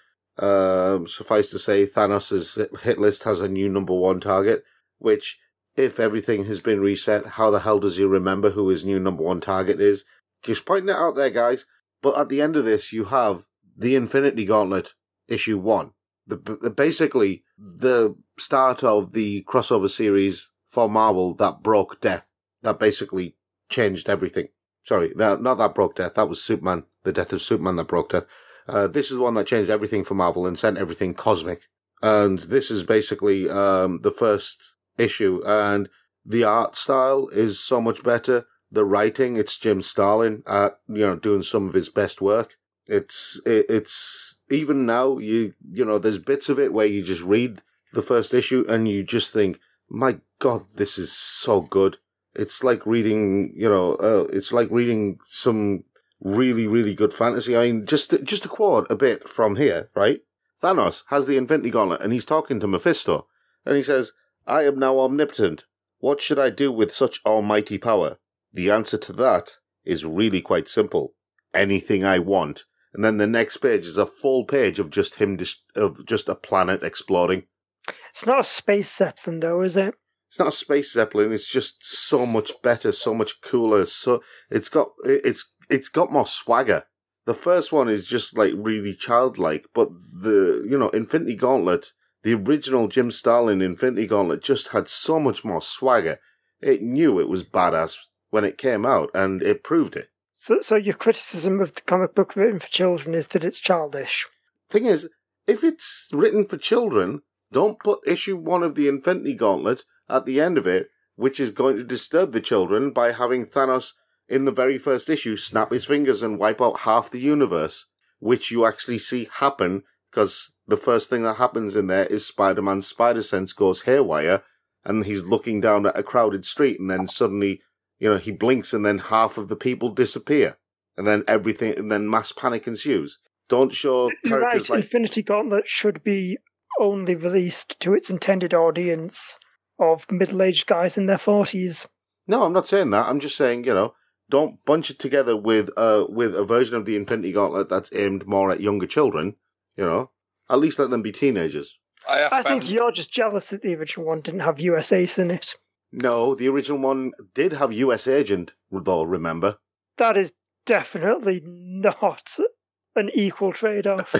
Um, suffice to say, Thanos' hit list has a new number one target, which, if everything has been reset, how the hell does he remember who his new number one target is? Just pointing it out there, guys. But at the end of this, you have the Infinity Gauntlet, issue one. The, the basically the start of the crossover series for Marvel that broke Death. That basically changed everything. Sorry, no, not that broke Death. That was Superman. The death of Superman that broke Death. Uh, this is the one that changed everything for Marvel and sent everything cosmic. And this is basically um, the first issue. And the art style is so much better. The writing, it's Jim Starlin, uh, you know, doing some of his best work. It's it, it's even now, you you know, there's bits of it where you just read the first issue and you just think, my God, this is so good. It's like reading, you know, uh, it's like reading some really, really good fantasy. I mean, just, just to quote a bit from here, right? Thanos has the Infinity Gauntlet and he's talking to Mephisto. And he says, I am now omnipotent. What should I do with such almighty power? The answer to that is really quite simple. Anything I want. And then the next page is a full page of just him, dis- of just a planet exploding. It's not a space zeppelin, though, is it? It's not a space zeppelin. It's just so much better, so much cooler. So it's got it's it's got more swagger. The first one is just like really childlike, but the you know Infinity Gauntlet, the original Jim Starlin Infinity Gauntlet, just had so much more swagger. It knew it was badass when it came out, and it proved it. So, so your criticism of the comic book written for children is that it's childish. Thing is, if it's written for children, don't put issue one of the Infinity Gauntlet at the end of it, which is going to disturb the children by having Thanos in the very first issue snap his fingers and wipe out half the universe, which you actually see happen, because the first thing that happens in there is Spider-Man's spider sense goes haywire, and he's looking down at a crowded street, and then suddenly, you know, he blinks and then half of the people disappear, and then everything, and then mass panic ensues. Don't show You're characters right, like... Infinity Gauntlet should be only released to its intended audience of middle-aged guys in their forties. No, I'm not saying that. I'm just saying, you know, don't bunch it together with uh with a version of the Infinity Gauntlet that's aimed more at younger children. You know, at least let them be teenagers. I, have I found... think you're just jealous that the original one didn't have U S Ace in it. No, the original one did have U S Agent, though, remember? That is definitely not an equal trade-off.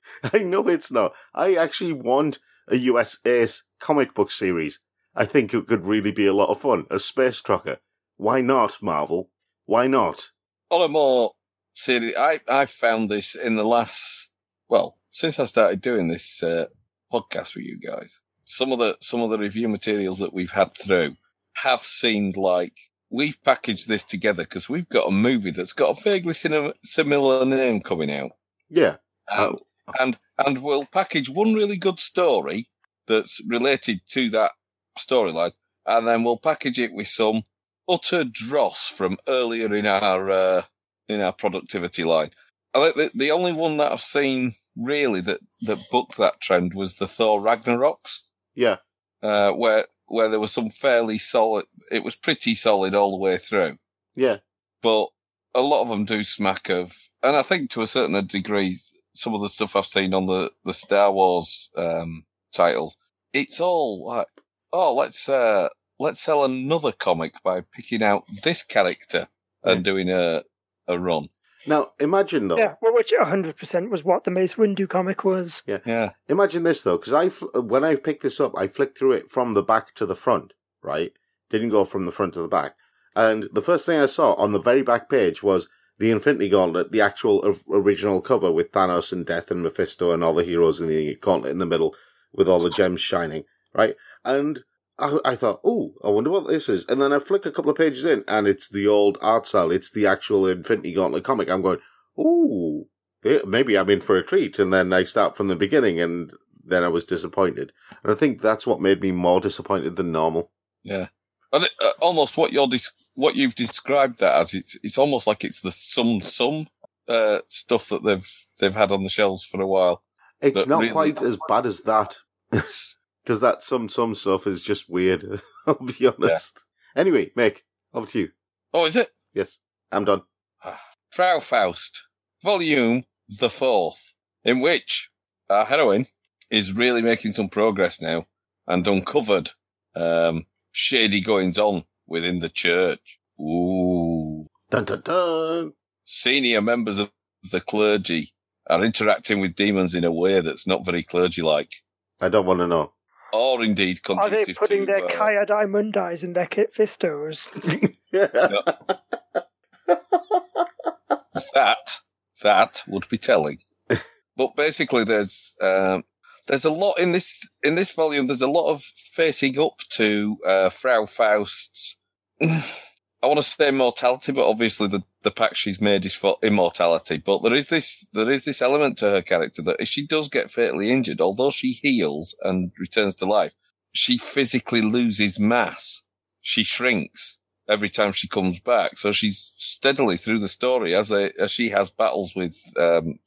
I know it's not. I actually want a U S Ace comic book series. I think it could really be a lot of fun. A space trucker. Why not, Marvel? Why not? On a more serious, I, I found this in the last, well, since I started doing this uh, podcast with you guys. Some of the some of the review materials that we've had through have seemed like we've packaged this together because we've got a movie that's got a vaguely cinema, similar name coming out. Yeah. And, oh. and and we'll package one really good story that's related to that storyline, and then we'll package it with some utter dross from earlier in our uh, in our productivity line. I think the, the only one that I've seen really that, that booked that trend was the Thor Ragnaroks. Yeah. Uh, where where there was some fairly solid, it was pretty solid all the way through. Yeah. But a lot of them do smack of, and I think to a certain degree, some of the stuff I've seen on the, the Star Wars um, titles, it's all like, oh, let's uh, let's sell another comic by picking out this character and doing a a run. Now, imagine though. Yeah, well, which one hundred percent was what the Mace Windu comic was. Yeah. Yeah. Imagine this though, because I, fl- when I picked this up, I flicked through it from the back to the front, right? Didn't go from the front to the back. And the first thing I saw on the very back page was the Infinity Gauntlet, the actual o- original cover with Thanos and Death and Mephisto and all the heroes in the gauntlet in the middle with all the gems shining, right? And I, I thought, oh, I wonder what this is. And then I flick a couple of pages in and it's the old art style. It's the actual Infinity Gauntlet comic. I'm going, ooh, maybe I'm in for a treat. And then I start from the beginning and then I was disappointed. And I think that's what made me more disappointed than normal. Yeah. And it, uh, almost what you're des- what you've described that as, it's it's almost like it's the some some uh, stuff that they've they've had on the shelves for a while. It's That not really- quite as bad as that. Because that some some stuff is just weird, I'll be honest. Anyway, Mick, over to you. Oh, is it? Yes, I'm done. Frau Faust, volume the fourth, in which our heroine is really making some progress now and uncovered um, shady goings on within the church. Ooh. Dun dun dun. Senior members of the clergy are interacting with demons in a way that's not very clergy-like, I don't want to know. or indeed Are they conducive putting to... their uh, Kaya Diamondis in their Kit Fistos? that that would be telling. But basically, there's um, there's a lot in this in this volume. There's a lot of facing up to uh, Frau Faust's. I want to say mortality, but obviously the, the pact she's made is for immortality. But there is this there is this element to her character that if she does get fatally injured, although she heals and returns to life, she physically loses mass. She shrinks every time she comes back. So she's steadily through the story as they, as she has battles with um,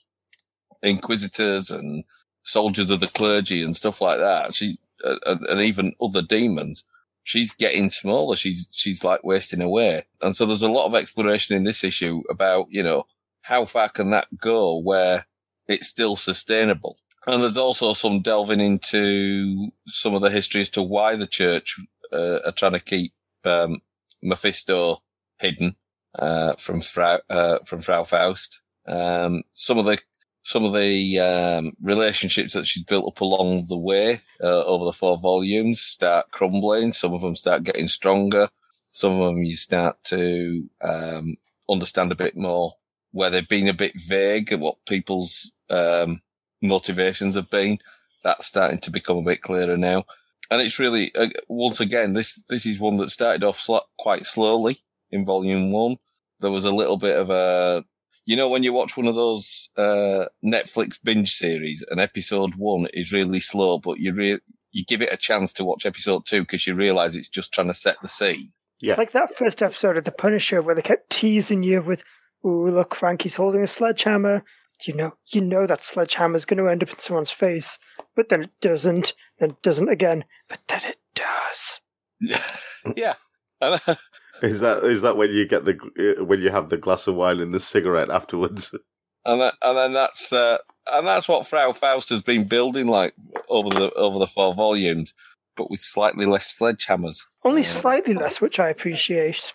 inquisitors and soldiers of the clergy and stuff like that. She uh, and, and even other demons. She's getting smaller. She's she's like wasting away. And so there's a lot of exploration in this issue about, you know, how far can that go where it's still sustainable. And there's also some delving into some of the history as to why the church uh, are trying to keep um, Mephisto hidden uh, from Frau uh, from Frau Faust. Um, some of the some of the um, relationships that she's built up along the way uh, over the four volumes start crumbling. Some of them start getting stronger. Some of them you start to um, understand a bit more where they've been a bit vague at what people's um, motivations have been. That's starting to become a bit clearer now. And it's really, uh, once again, this this is one that started off sl- quite slowly in volume one. There was a little bit of a, you know, when you watch one of those uh, Netflix binge series, and episode one is really slow, but you re- you give it a chance to watch episode two because you realise it's just trying to set the scene. Yeah. Like that first episode of The Punisher where they kept teasing you with, "Ooh, look, Frankie's holding a sledgehammer. You know, you know that sledgehammer's going to end up in someone's face, but then it doesn't, then it doesn't again, but then it does." Yeah. And, uh, Is that is that when you get the when you have the glass of wine and the cigarette afterwards? And that, and then that's uh, and that's what Frau Faust has been building like over the over the four volumes, but with slightly less sledgehammers. Only slightly less, which I appreciate.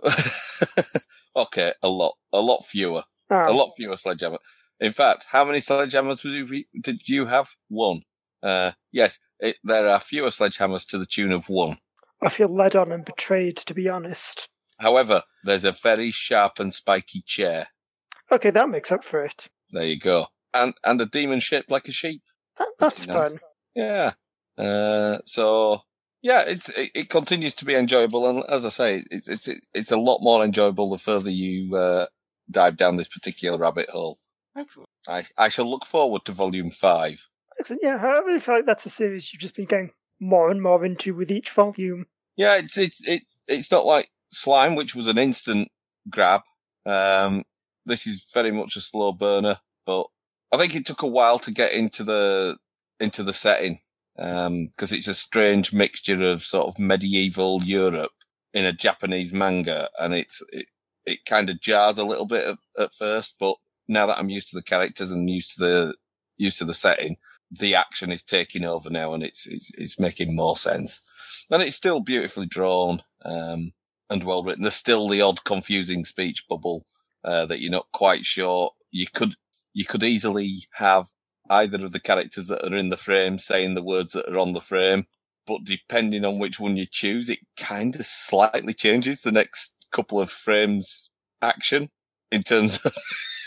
Okay, a lot, a lot fewer, Ah, a lot fewer sledgehammers. In fact, how many sledgehammers did you, did you have? One. Uh, yes, it, there are fewer sledgehammers to the tune of one. I feel led on and betrayed, to be honest. However, there's a very sharp and spiky chair. Okay, that makes up for it. There you go, and and a demon shaped like a sheep. That, that's Pretty nice. fun. Yeah. Uh, so yeah, it's it, it continues to be enjoyable, and as I say, it's it's it's a lot more enjoyable the further you uh, dive down this particular rabbit hole. Excellent. I I shall look forward to volume five. Excellent. Yeah, I really feel like that's a series you've just been getting more and more into with each volume. Yeah, it's it's it it's not like Slime, which was an instant grab. Um, this is very much a slow burner, but I think it took a while to get into the into the setting because um, it's a strange mixture of sort of medieval Europe in a Japanese manga, and it's it, it kind of jars a little bit at, at first, but now that I'm used to the characters and used to the used to the setting, the action is taking over now, and it's it's, it's making more sense. And it's still beautifully drawn um, and well written. There's still the odd confusing speech bubble uh, that you're not quite sure. You could you could easily have either of the characters that are in the frame saying the words that are on the frame, but depending on which one you choose, it kind of slightly changes the next couple of frames action in terms of...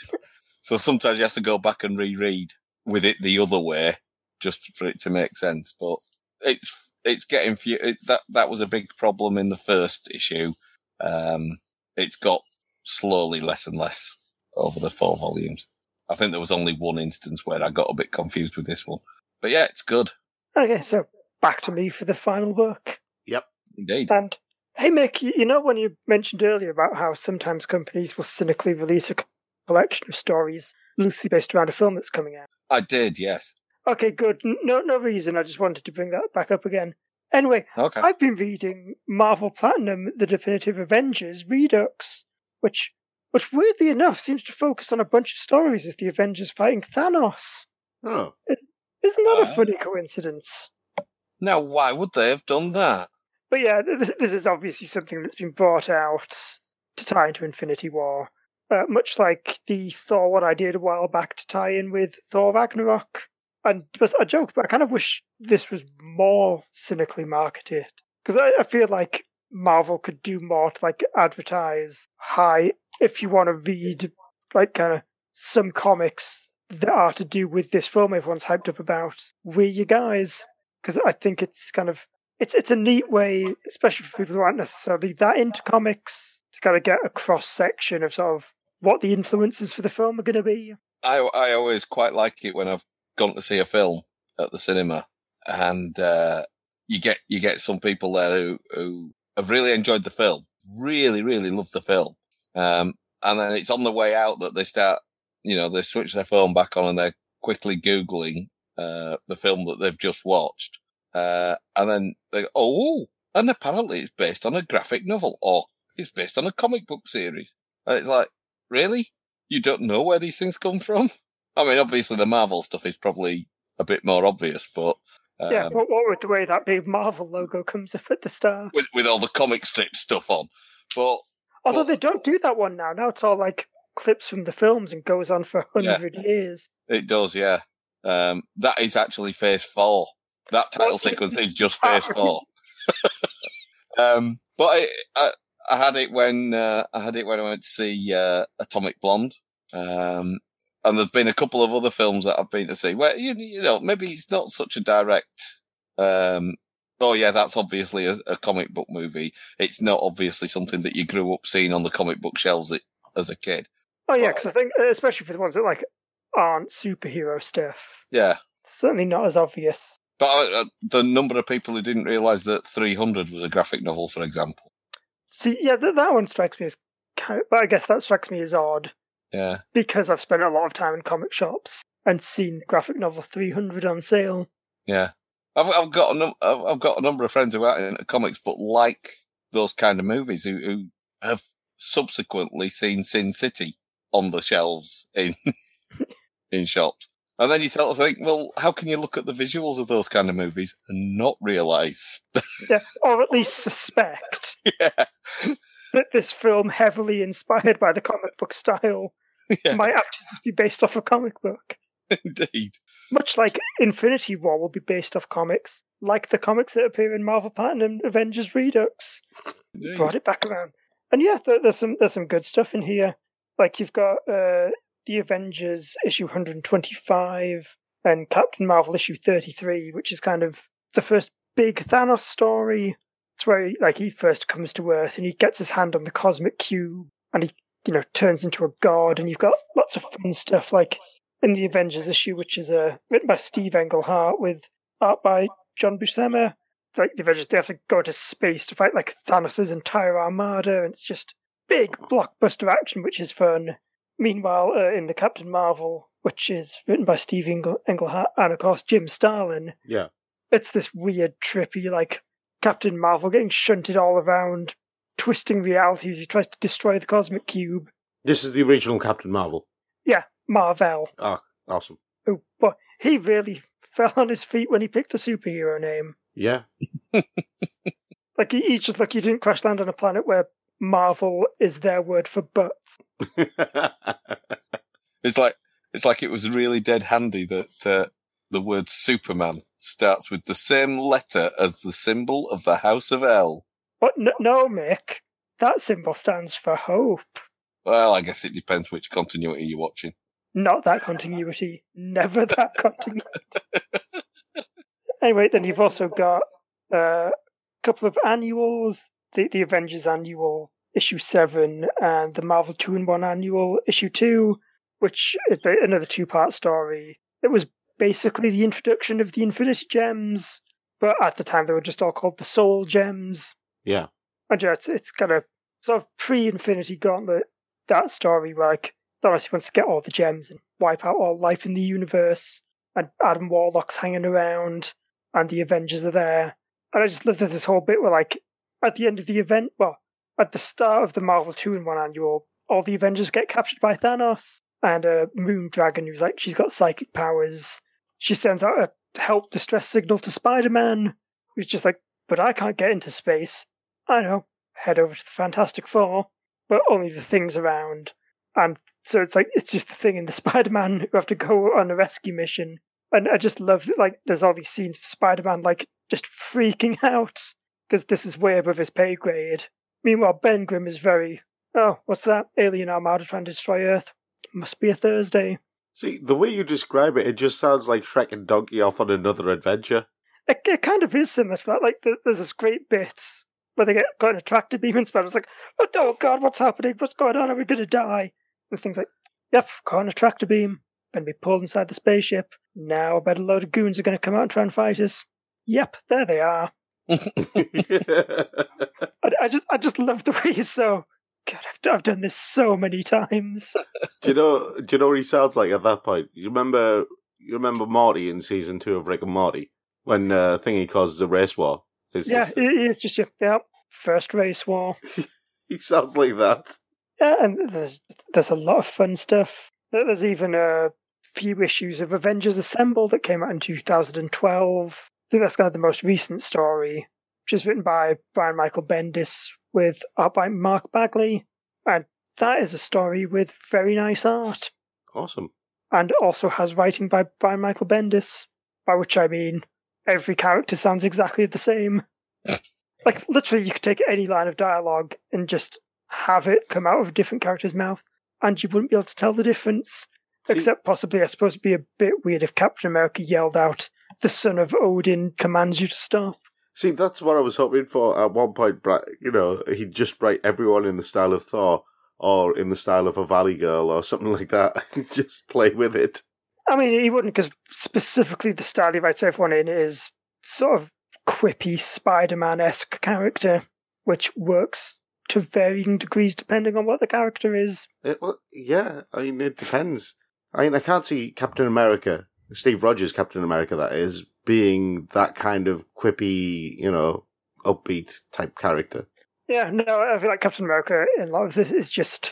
So sometimes you have to go back and reread with it the other way just for it to make sense. But it's it's getting few. It, that that was a big problem in the first issue. Um, it's got slowly less and less over the four volumes. I think there was only one instance where I got a bit confused with this one. But yeah, it's good. Okay, so back to me for the final book. Yep. Indeed. And hey, Mick, you know when you mentioned earlier about how sometimes companies will cynically release a collection of stories loosely based around a film that's coming out? I did, yes. Okay, good. No, no reason. I just wanted to bring that back up again. Anyway, Okay. I've been reading Marvel Platinum: The Definitive Avengers Redux, which, which weirdly enough seems to focus on a bunch of stories of the Avengers fighting Thanos. Oh. Isn't that Uh. a funny coincidence? Now, why would they have done that? But yeah, this, this is obviously something that's been brought out to tie into Infinity War, uh, much like the Thor one I did a while back to tie in with Thor Ragnarok. And just a joke, but I kind of wish this was more cynically marketed, because I, I feel like Marvel could do more to like advertise, hi, if you want to read like kind of some comics that are to do with this film everyone's hyped up about, we're you guys. Because I think it's kind of it's it's a neat way, especially for people who aren't necessarily that into comics, to kind of get a cross section of sort of what the influences for the film are going to be. I I always quite like it when I've gone to see a film at the cinema, and uh, you get you get some people there who, who have really enjoyed the film, really really love the film, um, and then it's on the way out that they start, you know, they switch their phone back on and they're quickly googling uh, the film that they've just watched, uh, and then they go, oh, and apparently it's based on a graphic novel or it's based on a comic book series, and it's like, really, you don't know where these things come from? I mean, obviously the Marvel stuff is probably a bit more obvious, but um, yeah, what, what with the way that big Marvel logo comes up at the start, with with all the comic strip stuff on. But although but, they don't do that one now. Now it's all like clips from the films and goes on for a hundred Yeah. years. it does, yeah. Um, that is actually Phase Four. That title What? sequence is just Phase Four. um, but I, I I had it when uh, I had it when I went to see uh, Atomic Blonde. Um, And there's been a couple of other films that I've been to see where, you, you know, maybe it's not such a direct, um, oh yeah, that's obviously a, a comic book movie. It's not obviously something that you grew up seeing on the comic book shelves as a kid. Oh yeah, But- because I think especially for the ones that like aren't superhero stuff, Yeah. certainly not as obvious. But uh, the number of people who didn't realise that three hundred was a graphic novel, for example. See, yeah, that that one strikes me as kind of, but I guess that strikes me as odd. Yeah. Because I've spent a lot of time in comic shops and seen graphic novel three hundred on sale. Yeah. I've, I've got a num- I've I've got a number of friends who are into comics, but like those kind of movies who, who have subsequently seen Sin City on the shelves in, in shops. And then you sort of think, well, how can you look at the visuals of those kind of movies and not realise? Yeah, or at least suspect Yeah. that this film, heavily inspired by the comic book style, Yeah. might actually be based off a comic book. Indeed. Much like Infinity War will be based off comics, like the comics that appear in Marvel Platinum Avengers Redux. Indeed. Brought it back around. And yeah, there, there's some there's some good stuff in here. Like you've got uh, the Avengers issue one hundred twenty-five and Captain Marvel issue thirty-three, which is kind of the first big Thanos story. It's where he, like he first comes to Earth and he gets his hand on the cosmic cube and he you know turns into a god. And you've got lots of fun stuff like in the Avengers issue, which is uh, written by Steve Englehart with art by John Buscema. Like the Avengers, they have to go to space to fight like Thanos' entire armada, and it's just big blockbuster action, which is fun. Meanwhile, uh, in the Captain Marvel, which is written by Steve Engel- Englehart and of course Jim Starlin, Yeah. it's this weird, trippy like Captain Marvel getting shunted all around, twisting reality as he tries to destroy the cosmic cube. This is the original Captain Marvel. Yeah, Marvel. Ah, awesome. Oh, but he really fell on his feet when he picked a superhero name. Yeah. Like, he's just like, you didn't crash land on a planet where Marvel is their word for butts. It's like it's like it was really dead handy that uh, the word Superman starts with the same letter as the symbol of the House of L. But no, no, Mick, that symbol stands for hope. Well, I guess it depends which continuity you're watching. Not that continuity. Never that continuity. Anyway, then you've also got uh, a couple of annuals, the, the Avengers Annual, Issue seven, and the Marvel two in one Annual, Issue two, which is another two-part story. It was basically the introduction of the Infinity Gems, but at the time they were just all called the Soul Gems. Yeah. And yeah, it's, it's kind of sort of pre-Infinity Gauntlet, that story where, like, Thanos wants to get all the gems and wipe out all life in the universe, and Adam Warlock's hanging around, and the Avengers are there. And I just love that this whole bit where, like, at the end of the event, well, at the start of the Marvel two in one Annual, all the Avengers get captured by Thanos, and a uh, Moon Dragon, who's like, she's got psychic powers. She sends out a help distress signal to Spider-Man, who's just like, but I can't get into space. I know, head over to the Fantastic Four, but only the Thing's around. And so it's like, it's just the Thing and the Spider-Man who have to go on a rescue mission. And I just love that, like, there's all these scenes of Spider-Man, like, just freaking out, because this is way above his pay grade. Meanwhile, Ben Grimm is very, oh, what's that? Alien Armada trying to destroy Earth. Must be a Thursday. See, the way you describe it, it just sounds like Shrek and Donkey off on another adventure. It, it kind of is similar to that. Like, there's this great bit where they get got an attractor beam and Spider's like, oh, oh God, what's happening? What's going on? Are we going to die? And things like, yep, got an attractor beam. Going to be pulled inside the spaceship. Now I bet a load of goons are going to come out and try and fight us. Yep, there they are. I, I just I just love the way he's so, God, I've, I've done this so many times. Do you know? Do you know what he sounds like at that point? You remember? You remember Morty in season two of Rick and Morty when uh, Thingy causes a race war? It's yeah, just, it, it's just your yeah, first race war. He sounds like that. Yeah, and there's there's a lot of fun stuff. There's even a few issues of Avengers Assemble that came out in two thousand twelve. I think that's kind of the most recent story, which is written by Brian Michael Bendis with art by Mark Bagley. And that is a story with very nice art. Awesome. And also has writing by Brian Michael Bendis, by which I mean every character sounds exactly the same. Like, literally, you could take any line of dialogue and just have it come out of a different character's mouth, and you wouldn't be able to tell the difference. See, except possibly, I suppose it'd be a bit weird if Captain America yelled out, "The son of Odin commands you to stop." See, that's what I was hoping for at one point. You know, he'd just write everyone in the style of Thor, or in the style of a Valley Girl, or something like that, and just play with it. I mean, he wouldn't, because specifically the style he writes everyone in is sort of quippy Spider-Man-esque character, which works to varying degrees depending on what the character is. It, well, yeah, I mean, it depends. I mean, I can't see Captain America, Steve Rogers' Captain America, that is, being that kind of quippy, you know, upbeat type character. Yeah, no, I feel like Captain America in a lot of this is just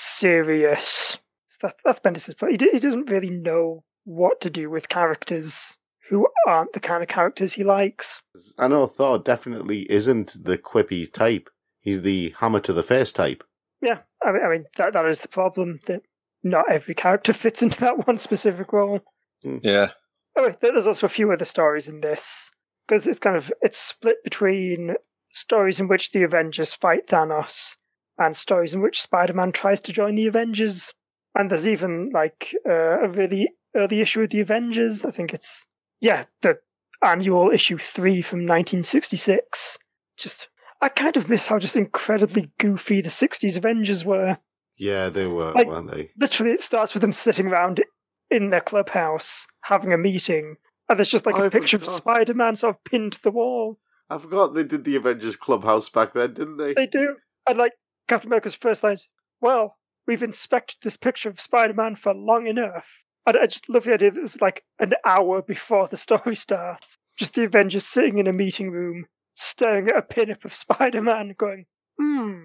serious. That, that's Bendis' point. He, he doesn't really know what to do with characters who aren't the kind of characters he likes. I know Thor definitely isn't the quippy type. He's the hammer to the face type. Yeah, I mean, I mean that that is the problem, that not every character fits into that one specific role. Yeah. Oh, there's also a few other stories in this, because it's kind of, it's split between stories in which the Avengers fight Thanos and stories in which Spider-Man tries to join the Avengers. And there's even, like, uh, a really early issue of the Avengers. I think it's, yeah, the annual issue three from nineteen sixty-six. Just, I kind of miss how just incredibly goofy the sixties Avengers were. Yeah, they were, like, weren't they? Literally, it starts with them sitting around in their clubhouse having a meeting, and there's just like oh, a picture of Spider-Man sort of pinned to the wall. I forgot they did the Avengers Clubhouse back then, didn't they? They do. And like, Captain America's first line is, well, we've inspected this picture of Spider-Man for long enough. And I just love the idea that it's like an hour before the story starts. Just the Avengers sitting in a meeting room, staring at a pin-up of Spider-Man, going, hmm.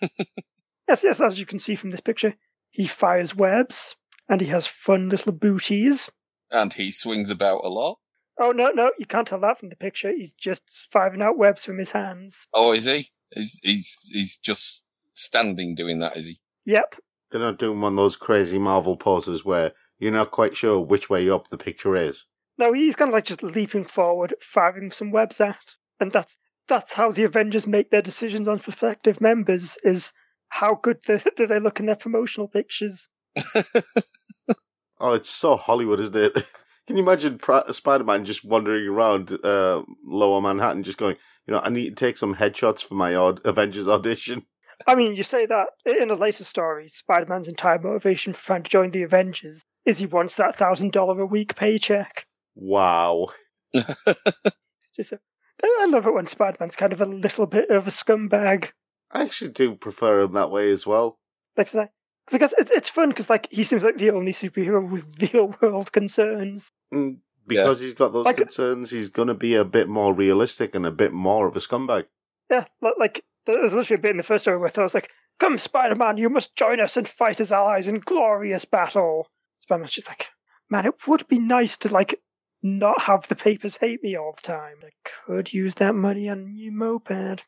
yes, yes, as you can see from this picture, he fires webs, and he has fun little booties. And he swings about a lot. Oh, no, no, you can't tell that from the picture. He's just fiving out webs from his hands. Oh, is he? He's, he's, he's just standing doing that, is he? Yep. They're not doing one of those crazy Marvel poses where you're not quite sure which way up the picture is. No, he's kind of like just leaping forward, firing some webs at. And that's that's how the Avengers make their decisions on prospective members, is how good they, do they look in their promotional pictures. Oh, it's so Hollywood, isn't it? Can you imagine pra- Spider-Man just wandering around uh, Lower Manhattan just going, you know, I need to take some headshots for my aud- Avengers audition? I mean, you say that in a later story, Spider-Man's entire motivation for trying to join the Avengers is he wants that one thousand dollars a week paycheck. Wow. Just a, I love it when Spider-Man's kind of a little bit of a scumbag. I actually do prefer him that way as well. Like, cause I, cause I guess it's, it's fun because like he seems like the only superhero with real-world concerns. Mm, because Yeah. he's got those Like- concerns, he's going to be a bit more realistic and a bit more of a scumbag. Yeah, li- like, there's literally a bit in the first story where Thor's like, come, Spider-Man, you must join us and fight as allies in glorious battle. Spider-Man's just like, man, it would be nice to, like, not have the papers hate me all the time. I could use that money on a new moped.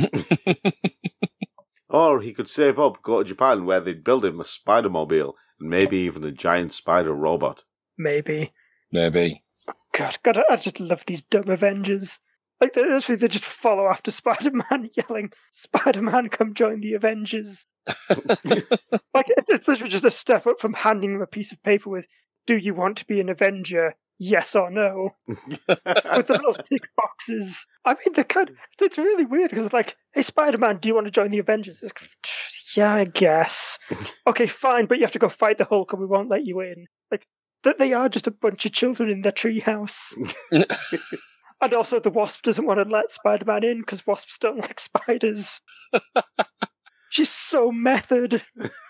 Or he could save up, go to Japan where they'd build him a Spider-Mobile and maybe even a giant spider robot. Maybe. Maybe. God, God, I just love these dumb Avengers. Like, they literally they just follow after Spider-Man yelling, Spider-Man, come join the Avengers. Like, it- it's literally just a step up from handing them a piece of paper with, do you want to be an Avenger? Yes or no? With the little tick boxes. I mean, they're kind of, it's really weird because, like, hey, Spider-Man, do you want to join the Avengers? It's like, yeah, I guess. Okay, fine, but you have to go fight the Hulk and we won't let you in. Like, that they are just a bunch of children in their treehouse. And also, the Wasp doesn't want to let Spider-Man in because Wasps don't like spiders. She's so method.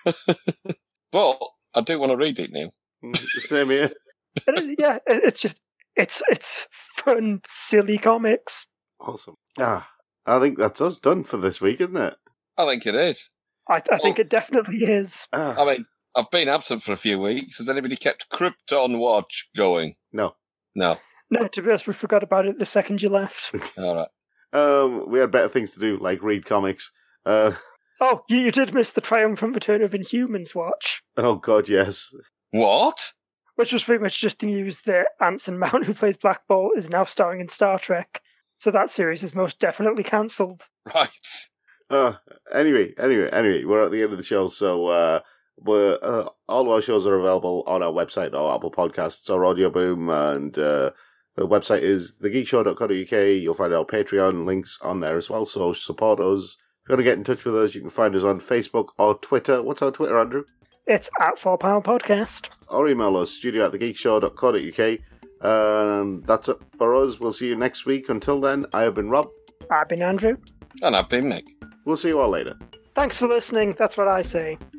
But I do want to read it now. Same here. And it- yeah, it- it's just, it's it's fun, silly comics. Awesome. Ah, I think that's us done for this week, isn't it? I think it is. I, I think it definitely is. Ah, I mean, I've been absent for a few weeks. Has anybody kept Krypton Watch going? no. No. No, to be honest, we forgot about it the second you left. All right. Um, we had better things to do, like read comics. Uh, Oh, you, you did miss the Triumphant Return of Inhumans watch, oh god, yes. What? which was pretty much just the news that Anson Mount, who plays Black Bolt, is now starring in Star Trek. So that series is most definitely cancelled. Right. Uh, anyway, anyway, anyway, we're at the end of the show, so uh, we're, uh, all our shows are available on our website, or Apple Podcasts, or Audio Boom, and uh, the website is the geek show dot co dot uk. You'll find our Patreon links on there as well, so support us. If you want to get in touch with us, you can find us on Facebook or Twitter. What's our Twitter, Andrew? It's at Four Pound Podcast. Or email us, studio at the geek show dot co dot uk. And that's it for us. We'll see you next week. Until then, I have been Rob. I've been Andrew. And I've been Mick. We'll see you all later. Thanks for listening. That's what I say.